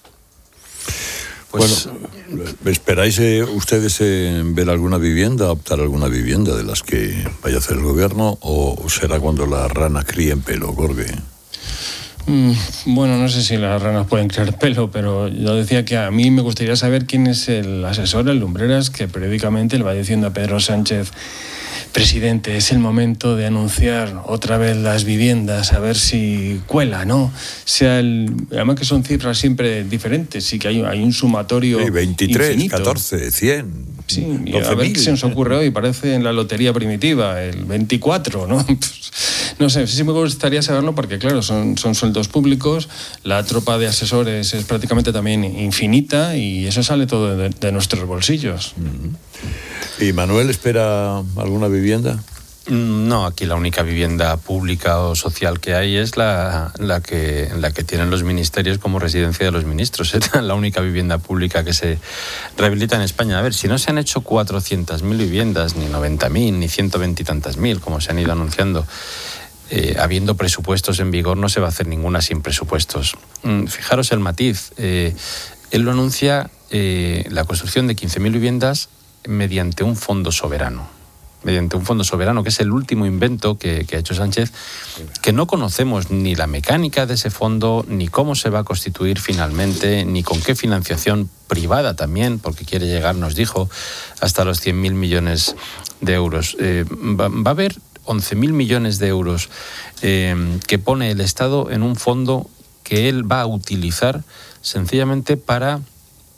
Pues, bueno, ¿esperáis eh, ustedes eh, ver alguna vivienda, optar alguna vivienda de las que vaya a hacer el gobierno, o será cuando las ranas críen pelo, Jorge? Mm, bueno, no sé si las ranas pueden crear pelo, pero yo decía que a mí me gustaría saber quién es el asesor, el Lumbreras, que periódicamente le va diciendo a Pedro Sánchez: presidente, es el momento de anunciar otra vez las viviendas, a ver si cuela, ¿no? Sea el, además que son cifras siempre diferentes, sí que hay, hay un sumatorio sí, veintitrés, infinito. catorce, cien. Sí, y a ver qué se nos ocurre hoy, parece en la lotería primitiva, el veinticuatro, ¿no? No sé, sí me gustaría saberlo porque, claro, son, son sueldos públicos, la tropa de asesores es prácticamente también infinita y eso sale todo de, de nuestros bolsillos. Mm-hmm. ¿Y Manuel espera alguna vivienda? No, aquí la única vivienda pública o social que hay es la, la, que, la que tienen los ministerios como residencia de los ministros. Es la única vivienda pública que se rehabilita en España. A ver, si no se han hecho cuatrocientas mil viviendas, ni noventa mil, ni ciento veinte y tantas mil, como se han ido anunciando, eh, habiendo presupuestos en vigor, no se va a hacer ninguna sin presupuestos. Mm, fijaros el matiz. Eh, él lo anuncia, eh, la construcción de quince mil viviendas mediante un fondo soberano. mediante un fondo soberano, que es el último invento que, que ha hecho Sánchez, que no conocemos ni la mecánica de ese fondo, ni cómo se va a constituir finalmente, ni con qué financiación privada también, porque quiere llegar, nos dijo, hasta los cien mil millones de euros. Eh, va, va a haber once mil millones de euros eh, que pone el Estado en un fondo que él va a utilizar sencillamente para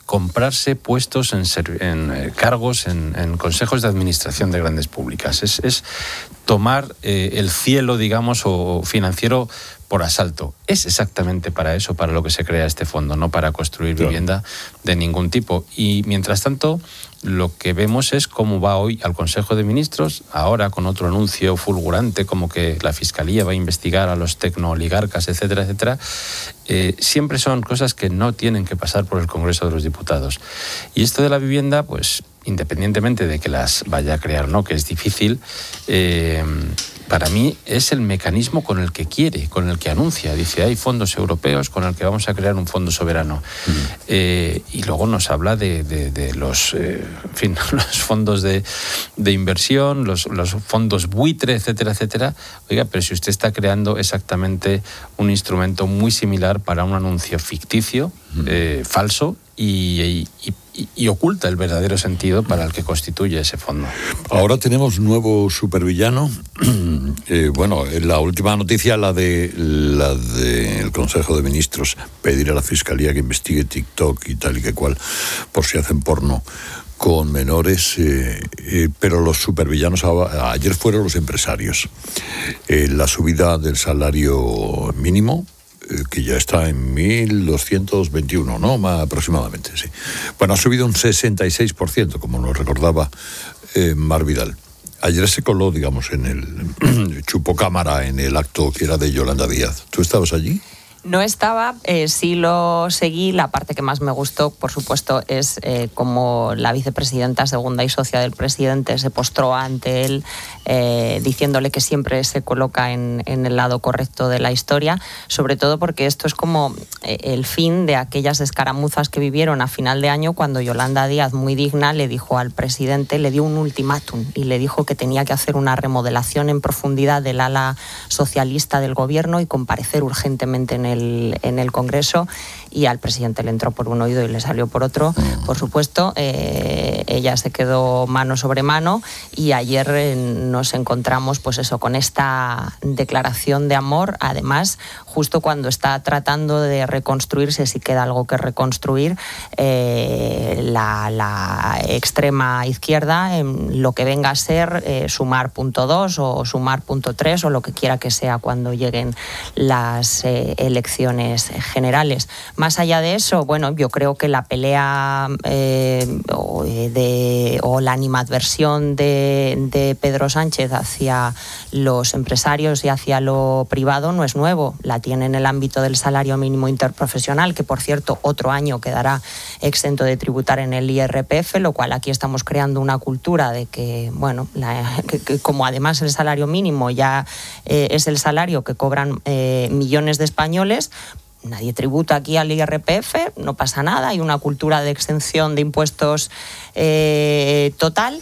comprarse puestos en, en eh, cargos en, en consejos de administración de grandes públicas. Es, es tomar eh, el cielo, digamos, o financiero por asalto. Es exactamente para eso, para lo que se crea este fondo, no para construir claro. vivienda de ningún tipo. Y mientras tanto, lo que vemos es cómo va hoy al Consejo de Ministros, ahora con otro anuncio fulgurante, como que la Fiscalía va a investigar a los tecnooligarcas, etcétera, etcétera. Eh, siempre son cosas que no tienen que pasar por el Congreso de los Diputados. Y esto de la vivienda, pues, independientemente de que las vaya a crear, ¿no?, que es difícil, eh, para mí es el mecanismo con el que quiere, con el que anuncia. Dice, hay fondos europeos con el que vamos a crear un fondo soberano. Mm. Eh, y luego nos habla de, de, de los, eh, en fin, los fondos de, de inversión, los, los fondos buitre, etcétera, etcétera. Oiga, pero si usted está creando exactamente un instrumento muy similar para un anuncio ficticio, mm. eh, falso, y, y, y, y oculta el verdadero sentido para el que constituye ese fondo. Ahora tenemos nuevo supervillano. Eh, bueno, la última noticia, la de la del Consejo de Ministros, pedir a la Fiscalía que investigue TikTok y tal y que cual, por si hacen porno con menores, eh, eh, pero los supervillanos ayer fueron los empresarios. Eh, la subida del salario mínimo, que ya está en mil doscientos veintiuno, ¿no? Más aproximadamente, sí. Bueno, ha subido un sesenta y seis por ciento, como nos recordaba eh, Mar Vidal. Ayer se coló, digamos, en el chupó cámara en el acto que era de Yolanda Díaz. ¿Tú estabas allí? No estaba, eh, sí lo seguí. La parte que más me gustó, por supuesto, es eh, como la vicepresidenta segunda y socia del presidente se postró ante él, eh, diciéndole que siempre se coloca en, en el lado correcto de la historia, sobre todo porque esto es como eh, el fin de aquellas escaramuzas que vivieron a final de año, cuando Yolanda Díaz, muy digna, le dijo al presidente, le dio un ultimátum y le dijo que tenía que hacer una remodelación en profundidad del ala socialista del gobierno y comparecer urgentemente en el El, en el Congreso, y al presidente le entró por un oído y le salió por otro. Por supuesto, eh, ella se quedó mano sobre mano, y ayer eh, nos encontramos, pues eso, con esta declaración de amor, además justo cuando está tratando de reconstruirse, si queda algo que reconstruir, eh, la, la extrema izquierda, en lo que venga a ser eh, Sumar punto dos o Sumar punto tres o lo que quiera que sea cuando lleguen las eh, elecciones generales. Más allá de eso, bueno, yo creo que la pelea eh, o, de, o la animadversión de, de Pedro Sánchez hacia los empresarios y hacia lo privado no es nuevo. La tiene en el ámbito del salario mínimo interprofesional, que por cierto otro año quedará exento de tributar en el I R P F, lo cual aquí estamos creando una cultura de que, bueno, la, que, que como además el salario mínimo ya eh, es el salario que cobran eh, millones de españoles, nadie tributa aquí al I R P F, no pasa nada, hay una cultura de exención de impuestos eh, total.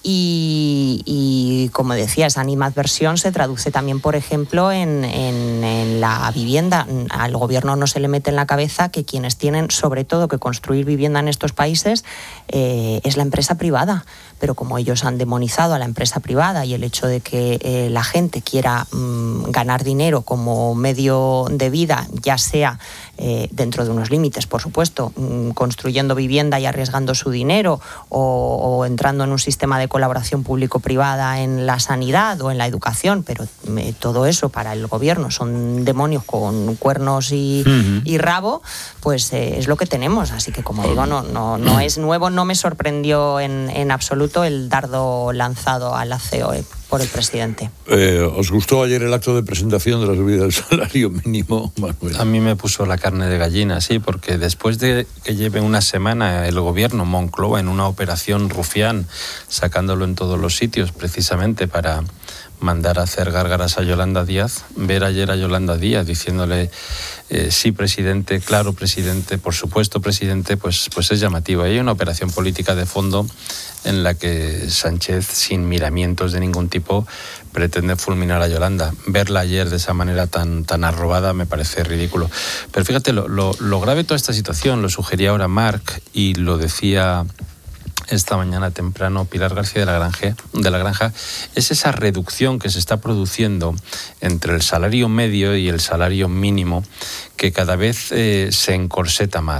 Y, y, como decía, esa animadversión se traduce también, por ejemplo, en, en, en la vivienda. Al gobierno no se le mete en la cabeza que quienes tienen, sobre todo, que construir vivienda en estos países eh, es la empresa privada. Pero como ellos han demonizado a la empresa privada y el hecho de que eh, la gente quiera mmm, ganar dinero como medio de vida, ya sea eh, dentro de unos límites, por supuesto, mmm, construyendo vivienda y arriesgando su dinero, o, o entrando en un sistema de colaboración público-privada en la sanidad o en la educación, pero eh, todo eso para el gobierno son demonios con cuernos y, uh-huh. y rabo, pues eh, es lo que tenemos. Así que, como digo, no, no, no es nuevo, no me sorprendió en, en absoluto el dardo lanzado a la C O E por el presidente. Eh, ¿Os gustó ayer el acto de presentación de la subida del salario mínimo, Manuel? A mí me puso la carne de gallina, sí, porque después de que lleve una semana el gobierno, Moncloa, en una operación rufián, sacándolo en todos los sitios precisamente para mandar a hacer gárgaras a Yolanda Díaz, ver ayer a Yolanda Díaz diciéndole eh, sí, presidente, claro, presidente, por supuesto, presidente, pues, pues es llamativo. Hay una operación política de fondo en la que Sánchez, sin miramientos de ningún tipo, pretende fulminar a Yolanda. Verla ayer de esa manera tan, tan arrobada me parece ridículo. Pero fíjate, lo, lo, lo grave de toda esta situación, lo sugería ahora Marc y lo decía esta mañana temprano Pilar García de la Granja, de la Granja, es esa reducción que se está produciendo entre el salario medio y el salario mínimo, que cada vez eh, se encorseta más.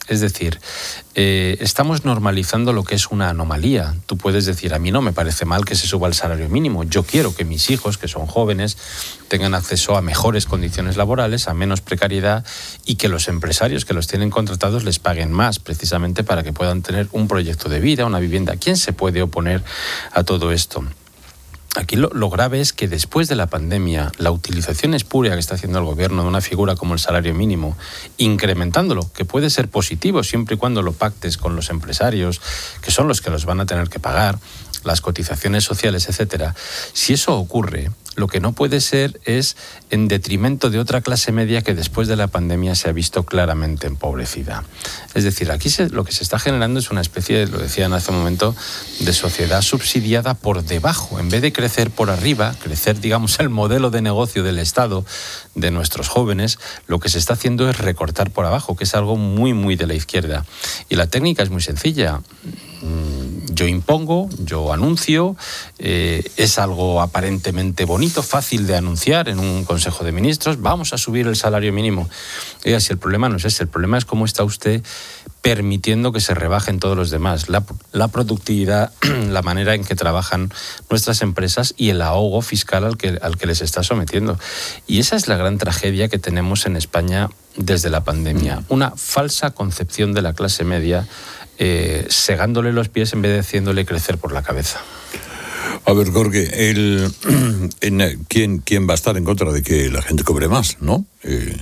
Es decir, eh, estamos normalizando lo que es una anomalía. Tú puedes decir, a mí no me parece mal que se suba el salario mínimo. Yo quiero que mis hijos, que son jóvenes, tengan acceso a mejores condiciones laborales, a menos precariedad, y que los empresarios que los tienen contratados les paguen más, precisamente para que puedan tener un proyecto de vida, una vivienda. ¿Quién se puede oponer a todo esto? Aquí lo, lo grave es que después de la pandemia, la utilización espuria que está haciendo el gobierno de una figura como el salario mínimo, incrementándolo, que puede ser positivo siempre y cuando lo pactes con los empresarios, que son los que los van a tener que pagar, las cotizaciones sociales, etcétera. Si eso ocurre, lo que no puede ser es en detrimento de otra clase media que después de la pandemia se ha visto claramente empobrecida. Es decir, aquí se, lo que se está generando es una especie, lo decían hace un momento, de sociedad subsidiada por debajo. En vez de crecer por arriba, crecer, digamos, el modelo de negocio del Estado, de nuestros jóvenes, lo que se está haciendo es recortar por abajo, que es algo muy, muy de la izquierda. Y la técnica es muy sencilla. Yo impongo, yo anuncio, eh, es algo aparentemente bonito, fácil de anunciar en un Consejo de Ministros, vamos a subir el salario mínimo. Oiga, si el problema no es ese, el problema es cómo está usted permitiendo que se rebajen todos los demás, la, la productividad, la manera en que trabajan nuestras empresas y el ahogo fiscal al que, al que les está sometiendo. Y esa es la gran tragedia que tenemos en España desde la pandemia, una falsa concepción de la clase media, Eh, segándole los pies en vez de haciéndole crecer por la cabeza. A ver, Jorge, el, en, ¿quién, ¿quién va a estar en contra de que la gente cobre más, no? Eh,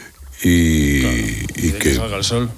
y, claro, y que, que salga el sol.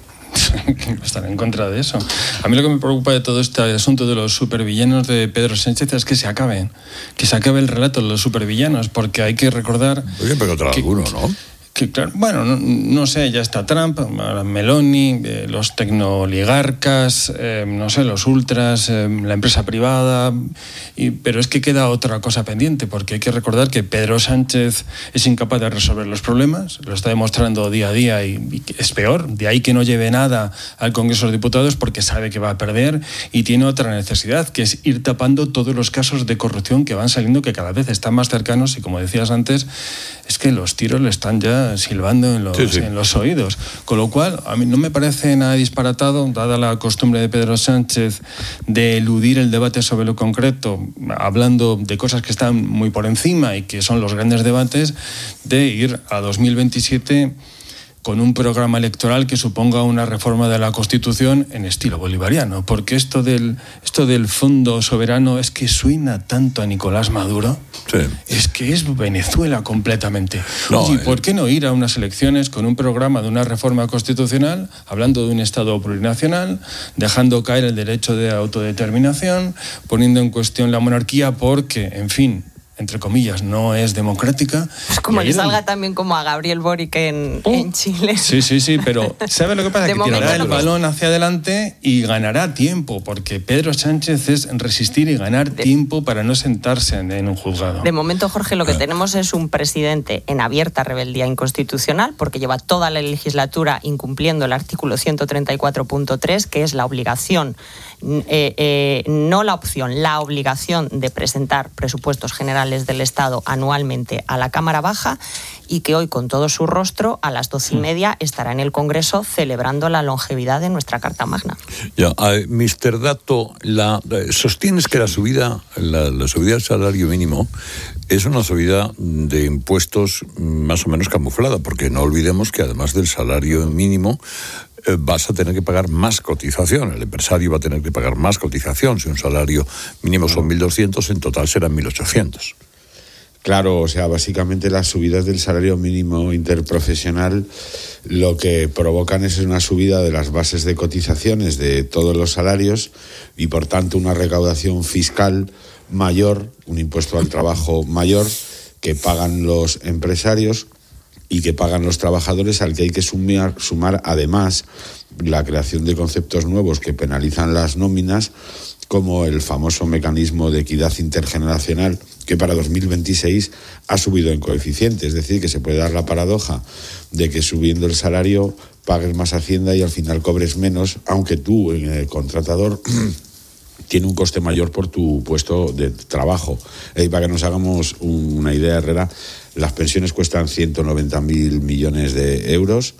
Están en contra de eso. A mí lo que me preocupa de todo este asunto de los supervillanos de Pedro Sánchez es que se acaben, que se acabe el relato de los supervillanos, porque hay que recordar... Oye, pero contra que, alguno, ¿no? Que, claro, bueno, no, no sé, ya está Trump, Meloni, eh, los tecnooligarcas, eh, no sé, los ultras, eh, la empresa privada, y, pero es que queda otra cosa pendiente, porque hay que recordar que Pedro Sánchez es incapaz de resolver los problemas, lo está demostrando día a día y, y es peor, de ahí que no lleve nada al Congreso de los Diputados porque sabe que va a perder y tiene otra necesidad, que es ir tapando todos los casos de corrupción que van saliendo, que cada vez están más cercanos y, como decías antes, es que los tiros le están ya silbando en los, sí, sí. en los oídos. Con lo cual, a mí no me parece nada disparatado, dada la costumbre de Pedro Sánchez de eludir el debate sobre lo concreto, hablando de cosas que están muy por encima y que son los grandes debates, de ir a dos mil veintisiete con un programa electoral que suponga una reforma de la Constitución en estilo bolivariano, porque esto del, esto del fondo soberano es que suena tanto a Nicolás Maduro, sí. Es que es Venezuela completamente. No, Oye, ¿por qué no ir a unas elecciones con un programa de una reforma constitucional, hablando de un Estado plurinacional, dejando caer el derecho de autodeterminación, poniendo en cuestión la monarquía porque, en fin, entre comillas, no es democrática. Pues como le salga también como a Gabriel Boric en, oh. en Chile. Sí, sí, sí, pero ¿sabe lo que pasa? De que tirará el balón hacia adelante y ganará tiempo, porque Pedro Sánchez es resistir y ganar de... tiempo para no sentarse en, en un juzgado. De momento, Jorge, lo que tenemos es un presidente en abierta rebeldía inconstitucional, porque lleva toda la legislatura incumpliendo el artículo ciento treinta y cuatro punto tres, que es la obligación, eh, eh, no la opción, la obligación de presentar presupuestos generales del Estado anualmente a la Cámara Baja, y que hoy, con todo su rostro, a las doce y media estará en el Congreso celebrando la longevidad de nuestra Carta Magna. Ya, uh, mister Dato, la, sostienes que la subida, la, la subida del salario mínimo es una subida de impuestos más o menos camuflada, porque no olvidemos que además del salario mínimo eh, vas a tener que pagar más cotización. El empresario va a tener que pagar más cotización. Si un salario mínimo son mil doscientos, en total serán mil ochocientos. Claro, o sea, básicamente las subidas del salario mínimo interprofesional lo que provocan es una subida de las bases de cotizaciones de todos los salarios y, por tanto, una recaudación fiscal mayor, un impuesto al trabajo mayor que pagan los empresarios y que pagan los trabajadores, al que hay que sumar, sumar además la creación de conceptos nuevos que penalizan las nóminas, como el famoso mecanismo de equidad intergeneracional, que para dos mil veintiséis ha subido en coeficiente. Es decir, que se puede dar la paradoja de que subiendo el salario pagues más Hacienda y al final cobres menos, aunque tú, en el contratador, tiene un coste mayor por tu puesto de trabajo. Eh, para que nos hagamos una idea, Herrera, las pensiones cuestan ciento noventa mil millones de euros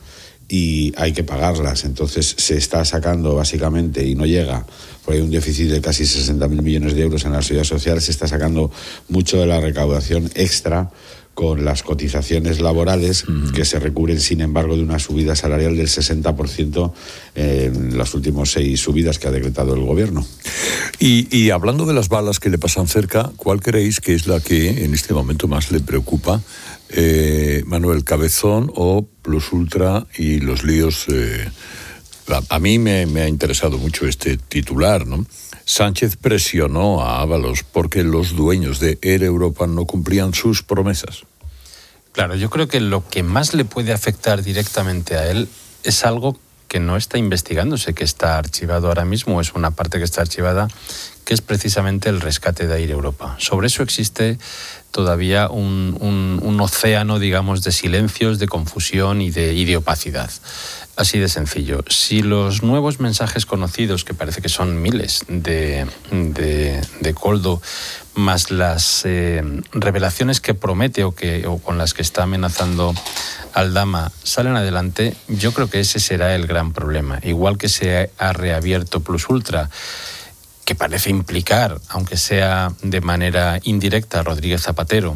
y hay que pagarlas. Entonces se está sacando básicamente, y no llega, porque hay un déficit de casi sesenta mil millones de euros en la seguridad social, se está sacando mucho de la recaudación extra con las cotizaciones laborales, uh-huh. que se recubren, sin embargo, de una subida salarial del sesenta por ciento en las últimas seis subidas que ha decretado el gobierno. Y, y hablando de las balas que le pasan cerca, ¿cuál creéis que es la que en este momento más le preocupa? Eh, Manuel, Cabezón o Plus Ultra y los líos. Eh, a, a mí me, me ha interesado mucho este titular, ¿no? Sánchez presionó a Ábalos porque los dueños de Air Europa no cumplían sus promesas. Claro, yo creo que lo que más le puede afectar directamente a él es algo que no está investigándose, que está archivado ahora mismo, es una parte que está archivada, que es precisamente el rescate de Air Europa. Sobre eso existe todavía un, un, un océano, digamos, de silencios, de confusión y de, y de opacidad. Así de sencillo. Si los nuevos mensajes conocidos, que parece que son miles de, de, de Koldo, más las eh, revelaciones que promete o, que, o con las que está amenazando Aldama, salen adelante, yo creo que ese será el gran problema. Igual que se ha reabierto Plus Ultra, que parece implicar, aunque sea de manera indirecta, a Rodríguez Zapatero,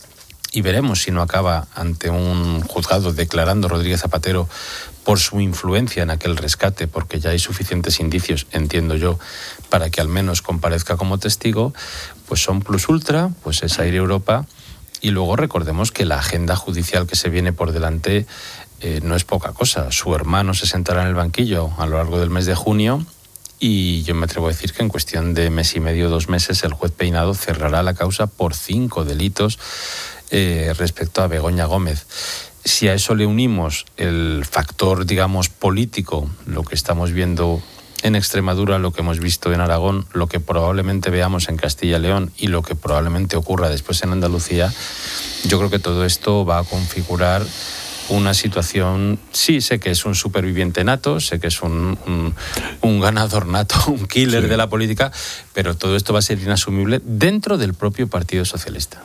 y veremos si no acaba ante un juzgado declarando Rodríguez Zapatero por su influencia en aquel rescate, porque ya hay suficientes indicios, entiendo yo, para que al menos comparezca como testigo, pues son Plus Ultra, pues es Air Europa, y luego recordemos que la agenda judicial que se viene por delante eh, no es poca cosa. Su hermano se sentará en el banquillo a lo largo del mes de junio, y yo me atrevo a decir que en cuestión de mes y medio, dos meses, el juez Peinado cerrará la causa por cinco delitos eh, respecto a Begoña Gómez. Si a eso le unimos el factor, digamos, político, lo que estamos viendo en Extremadura, lo que hemos visto en Aragón, lo que probablemente veamos en Castilla y León y lo que probablemente ocurra después en Andalucía, yo creo que todo esto va a configurar una situación. Sí, sé que es un superviviente nato, sé que es un, un, un ganador nato, un killer sí. de la política, pero todo esto va a ser inasumible dentro del propio Partido Socialista.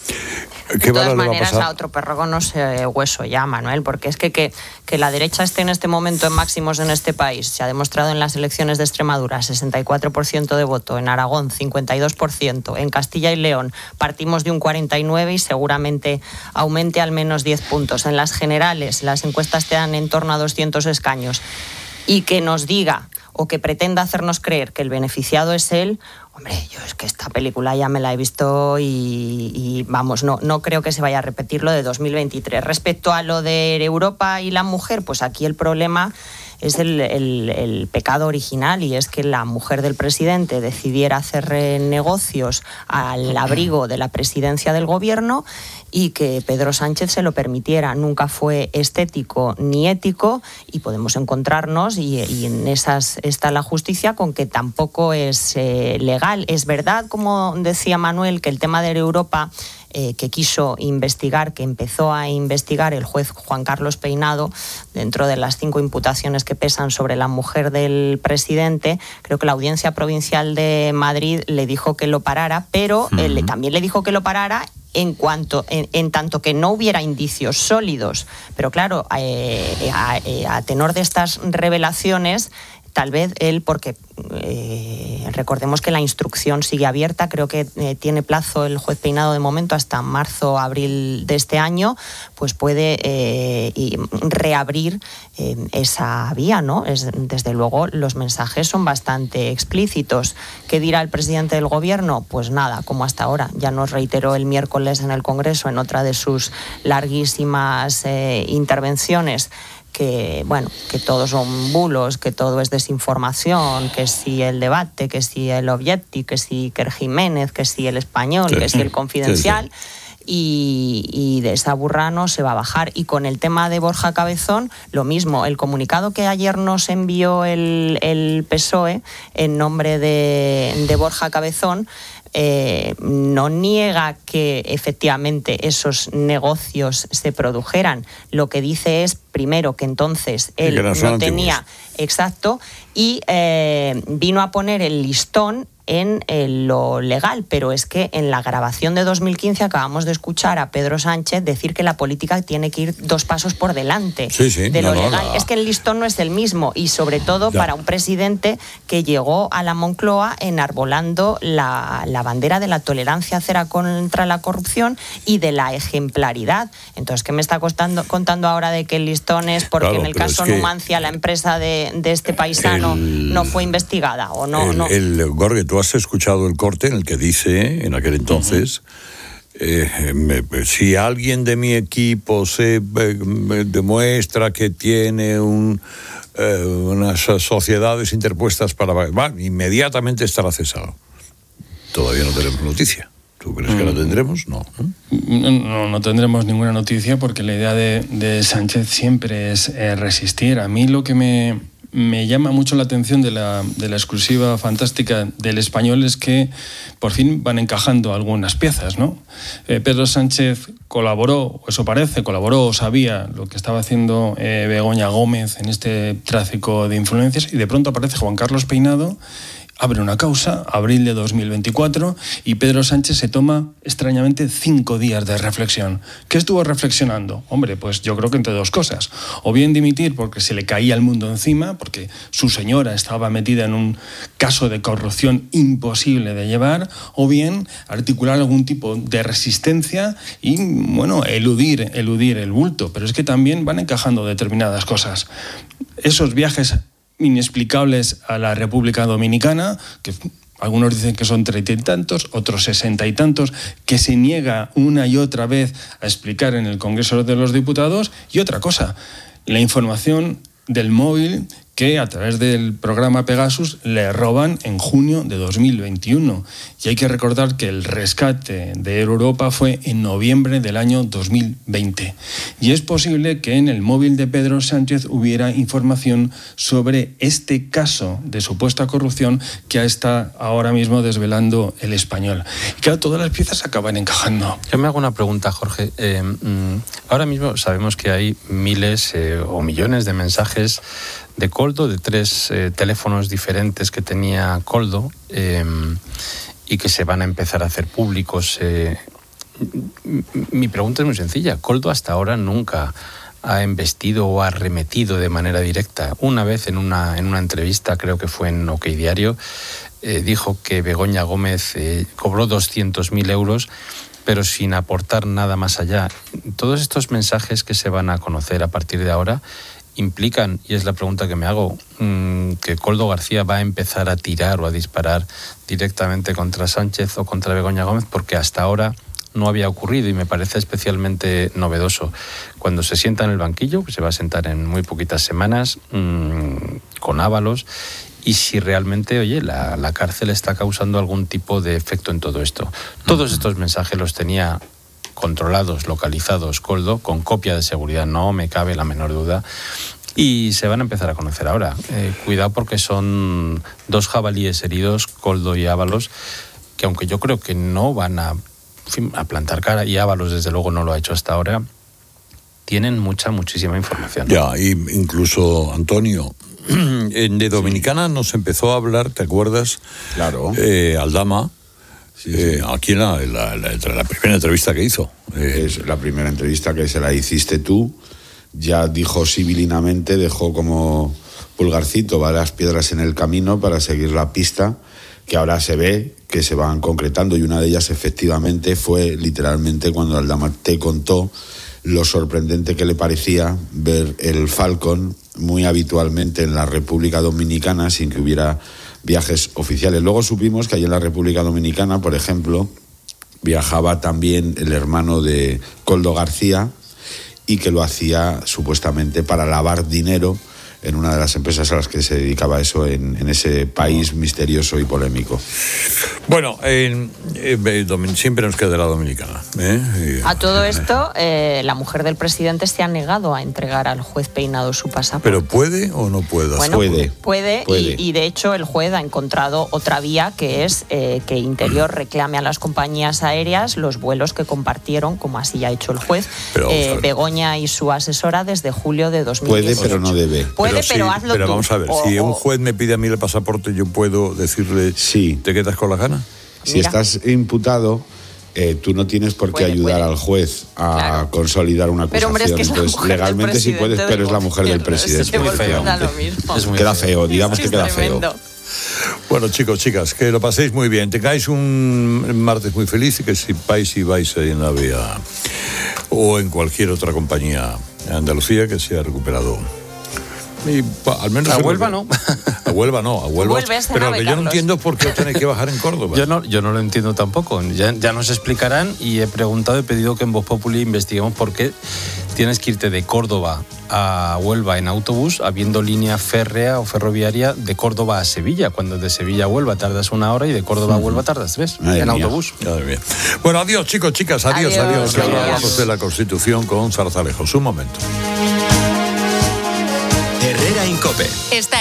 De todas maneras, a, a otro perro no se hueso ya, Manuel, porque es que, que que la derecha esté en este momento en máximos en este país, se ha demostrado en las elecciones de Extremadura, sesenta y cuatro por ciento de voto, en Aragón cincuenta y dos por ciento, en Castilla y León partimos de un cuarenta y nueve por ciento y seguramente aumente al menos diez puntos. En las generales, las encuestas te dan en torno a doscientos escaños, y que nos diga o que pretenda hacernos creer que el beneficiado es él. Hombre, yo es que esta película ya me la he visto y, y vamos, no, no creo que se vaya a repetir lo de dos mil veintitrés. Respecto a lo de Europa y la mujer, pues aquí el problema es el, el, el pecado original, y es que la mujer del presidente decidiera hacer negocios al abrigo de la presidencia del gobierno y que Pedro Sánchez se lo permitiera. Nunca fue estético ni ético, y podemos encontrarnos, y, y en esas está la justicia, con que tampoco es eh, legal. Es verdad, como decía Manuel, que el tema de Europa Eh, que quiso investigar, que empezó a investigar el juez Juan Carlos Peinado, dentro de las cinco imputaciones que pesan sobre la mujer del presidente, creo que la Audiencia Provincial de Madrid le dijo que lo parara, pero uh-huh. él también le dijo que lo parara en cuanto en, en tanto que no hubiera indicios sólidos. Pero claro, eh, a, a tenor de estas revelaciones, tal vez él, porque eh, recordemos que la instrucción sigue abierta, creo que eh, tiene plazo el juez Peinado de momento hasta marzo, abril de este año, pues puede eh, y reabrir eh, esa vía, ¿no? Es, desde luego los mensajes son bastante explícitos. ¿Qué dirá el presidente del gobierno? Pues nada, como hasta ahora. Ya nos reiteró el miércoles en el Congreso, en otra de sus larguísimas eh, intervenciones, que bueno, que todos son bulos, que todo es desinformación, que si el debate, que si el Objecti, que si Iker Jiménez, que si el Español, sí, que si el Confidencial, sí, sí. Y, y de esa burra no se va a bajar. Y con el tema de Borja Cabezón, lo mismo. El comunicado que ayer nos envió el, el P S O E en nombre de, de Borja Cabezón, Eh, no niega que efectivamente esos negocios se produjeran. Lo que dice es, primero, que entonces él no tenía, exacto, y eh, vino a poner el listón en eh, lo legal, pero es que en la grabación de dos mil quince acabamos de escuchar a Pedro Sánchez decir que la política tiene que ir dos pasos por delante sí, sí, de no, lo no, legal. la... Es que el listón no es el mismo y sobre todo ya. Para un presidente que llegó a la Moncloa enarbolando la, la bandera de la tolerancia cero contra la corrupción y de la ejemplaridad. Entonces, ¿qué me está costando, contando ahora de que el listón es porque claro, en el caso es Numancia la empresa de, de este paisano el, no fue investigada? ¿O no, el, no? El, Gorge, tú has escuchado el corte en el que dice, en aquel entonces... Uh-huh. Eh, me, si alguien de mi equipo se eh, demuestra que tiene un, eh, unas sociedades interpuestas para... Bueno, inmediatamente estará cesado. Todavía no tenemos noticia. ¿Tú crees que mm. la tendremos? No. No, no, no tendremos ninguna noticia porque la idea de, de Sánchez siempre es eh, resistir. A mí lo que me... Me llama mucho la atención de la, de la exclusiva fantástica del Español es que por fin van encajando algunas piezas, ¿no? Eh, Pedro Sánchez colaboró, eso parece, colaboró o sabía lo que estaba haciendo eh, Begoña Gómez en este tráfico de influencias y de pronto aparece Juan Carlos Peinado, abre una causa, abril de dos mil veinticuatro, y Pedro Sánchez se toma extrañamente cinco días de reflexión. ¿Qué estuvo reflexionando? Hombre, pues yo creo que entre dos cosas. O bien dimitir porque se le caía el mundo encima, porque su señora estaba metida en un caso de corrupción imposible de llevar, o bien articular algún tipo de resistencia y, bueno, eludir, eludir el bulto. Pero es que también van encajando determinadas cosas. Esos viajes inexplicables a la República Dominicana, que algunos dicen que son treinta y tantos, otros sesenta y tantos, que se niega una y otra vez a explicar en el Congreso de los Diputados. Y otra cosa, la información del móvil que a través del programa Pegasus le roban en junio de dos mil veintiuno. Y hay que recordar que el rescate de Europa fue en noviembre del año dos mil veinte. Y es posible que en el móvil de Pedro Sánchez hubiera información sobre este caso de supuesta corrupción que está ahora mismo desvelando el Español. Y claro, todas las piezas acaban encajando. Yo me hago una pregunta, Jorge. Eh, ahora mismo sabemos que hay miles eh, o millones de mensajes de Koldo, de tres eh, teléfonos diferentes que tenía Koldo eh, y que se van a empezar a hacer públicos. Eh. Mi pregunta es muy sencilla. Koldo hasta ahora nunca ha embestido o ha arremetido de manera directa. Una vez en una, en una entrevista, creo que fue en OK Diario, eh, dijo que Begoña Gómez eh, cobró doscientos mil euros pero sin aportar nada más allá. Todos estos mensajes que se van a conocer a partir de ahora implican, y es la pregunta que me hago, que Koldo García va a empezar a tirar o a disparar directamente contra Sánchez o contra Begoña Gómez, porque hasta ahora no había ocurrido y me parece especialmente novedoso. Cuando se sienta en el banquillo, que se va a sentar en muy poquitas semanas, mmm, con Ábalos, y si realmente, oye, la, la cárcel está causando algún tipo de efecto en todo esto. Todos estos mensajes los tenía controlados, localizados, Koldo, con copia de seguridad, no me cabe la menor duda, y se van a empezar a conocer ahora. Eh, cuidado porque son dos jabalíes heridos, Koldo y Ábalos, que aunque yo creo que no van a, en fin, a plantar cara, y Ábalos desde luego no lo ha hecho hasta ahora, tienen mucha, muchísima información. Ya, y incluso, Antonio, de Dominicana nos empezó a hablar, ¿te acuerdas? Claro. Eh, Aldama, Sí, sí. Eh, aquí en la, la, la, la primera entrevista que hizo. Eh, es la primera entrevista que se la hiciste tú. Ya dijo sibilinamente, dejó como pulgarcito varias piedras en el camino para seguir la pista, que ahora se ve que se van concretando, y una de ellas efectivamente fue literalmente cuando Aldama te contó lo sorprendente que le parecía ver el Falcon muy habitualmente en la República Dominicana sin que hubiera viajes oficiales. Luego supimos que allí en la República Dominicana, por ejemplo, viajaba también el hermano de Koldo García y que lo hacía supuestamente para lavar dinero en una de las empresas a las que se dedicaba eso en, en ese país misterioso y polémico. Bueno, eh, eh, siempre nos queda la dominicana. ¿eh? A todo esto, eh, la mujer del presidente se ha negado a entregar al juez Peinado su pasaporte. ¿Pero puede o no puede? Bueno, puede. Puede, puede. Y, y de hecho el juez ha encontrado otra vía, que es eh, que Interior reclame a las compañías aéreas los vuelos que compartieron, como así ha hecho el juez, eh, Begoña y su asesora desde julio de dos mil dieciocho. Puede, pero no debe. Puede, puede, sí, pero hazlo pero tú. vamos a ver, O- si un o- juez me pide a mí el pasaporte, yo puedo decirle, sí, ¿te quedas con las ganas? Si Mira. estás imputado, eh, tú no tienes por qué Puede, ayudar puede. al juez a Claro. consolidar una acusación. Pero, hombre, es que es la Entonces, mujer del legalmente sí puedes, presidente pero es la del mujer del gobierno. presidente. Se volvemos a lo mismo. Es muy queda feo, digamos Es que queda feo. tremendo. Bueno, chicos, chicas, que lo paséis muy bien. Tengáis un martes muy feliz y que sepáis si vais en la vía o en cualquier otra compañía en Andalucía que se ha recuperado. Y, pa, al menos A en lo Huelva que- no. A Huelva no, a Huelva. Vuelve a esta Pero lo nave, que yo no Carlos. entiendo es por qué tenéis que bajar en Córdoba. Yo no, yo no lo entiendo tampoco. Ya, ya nos explicarán y he preguntado, he pedido que en Voz Populi investiguemos por qué tienes que irte de Córdoba a Huelva en autobús, habiendo línea férrea o ferroviaria de Córdoba a Sevilla, cuando de Sevilla a Huelva tardas una hora y de Córdoba a Huelva tardas tres Madre en mía. autobús. Madre mía. Bueno, adiós, chicos, chicas, adiós, Adiós, adiós. Que ahora adiós. hablamos de la Constitución con Zarzalejos. Un momento. Herrera Incope. Está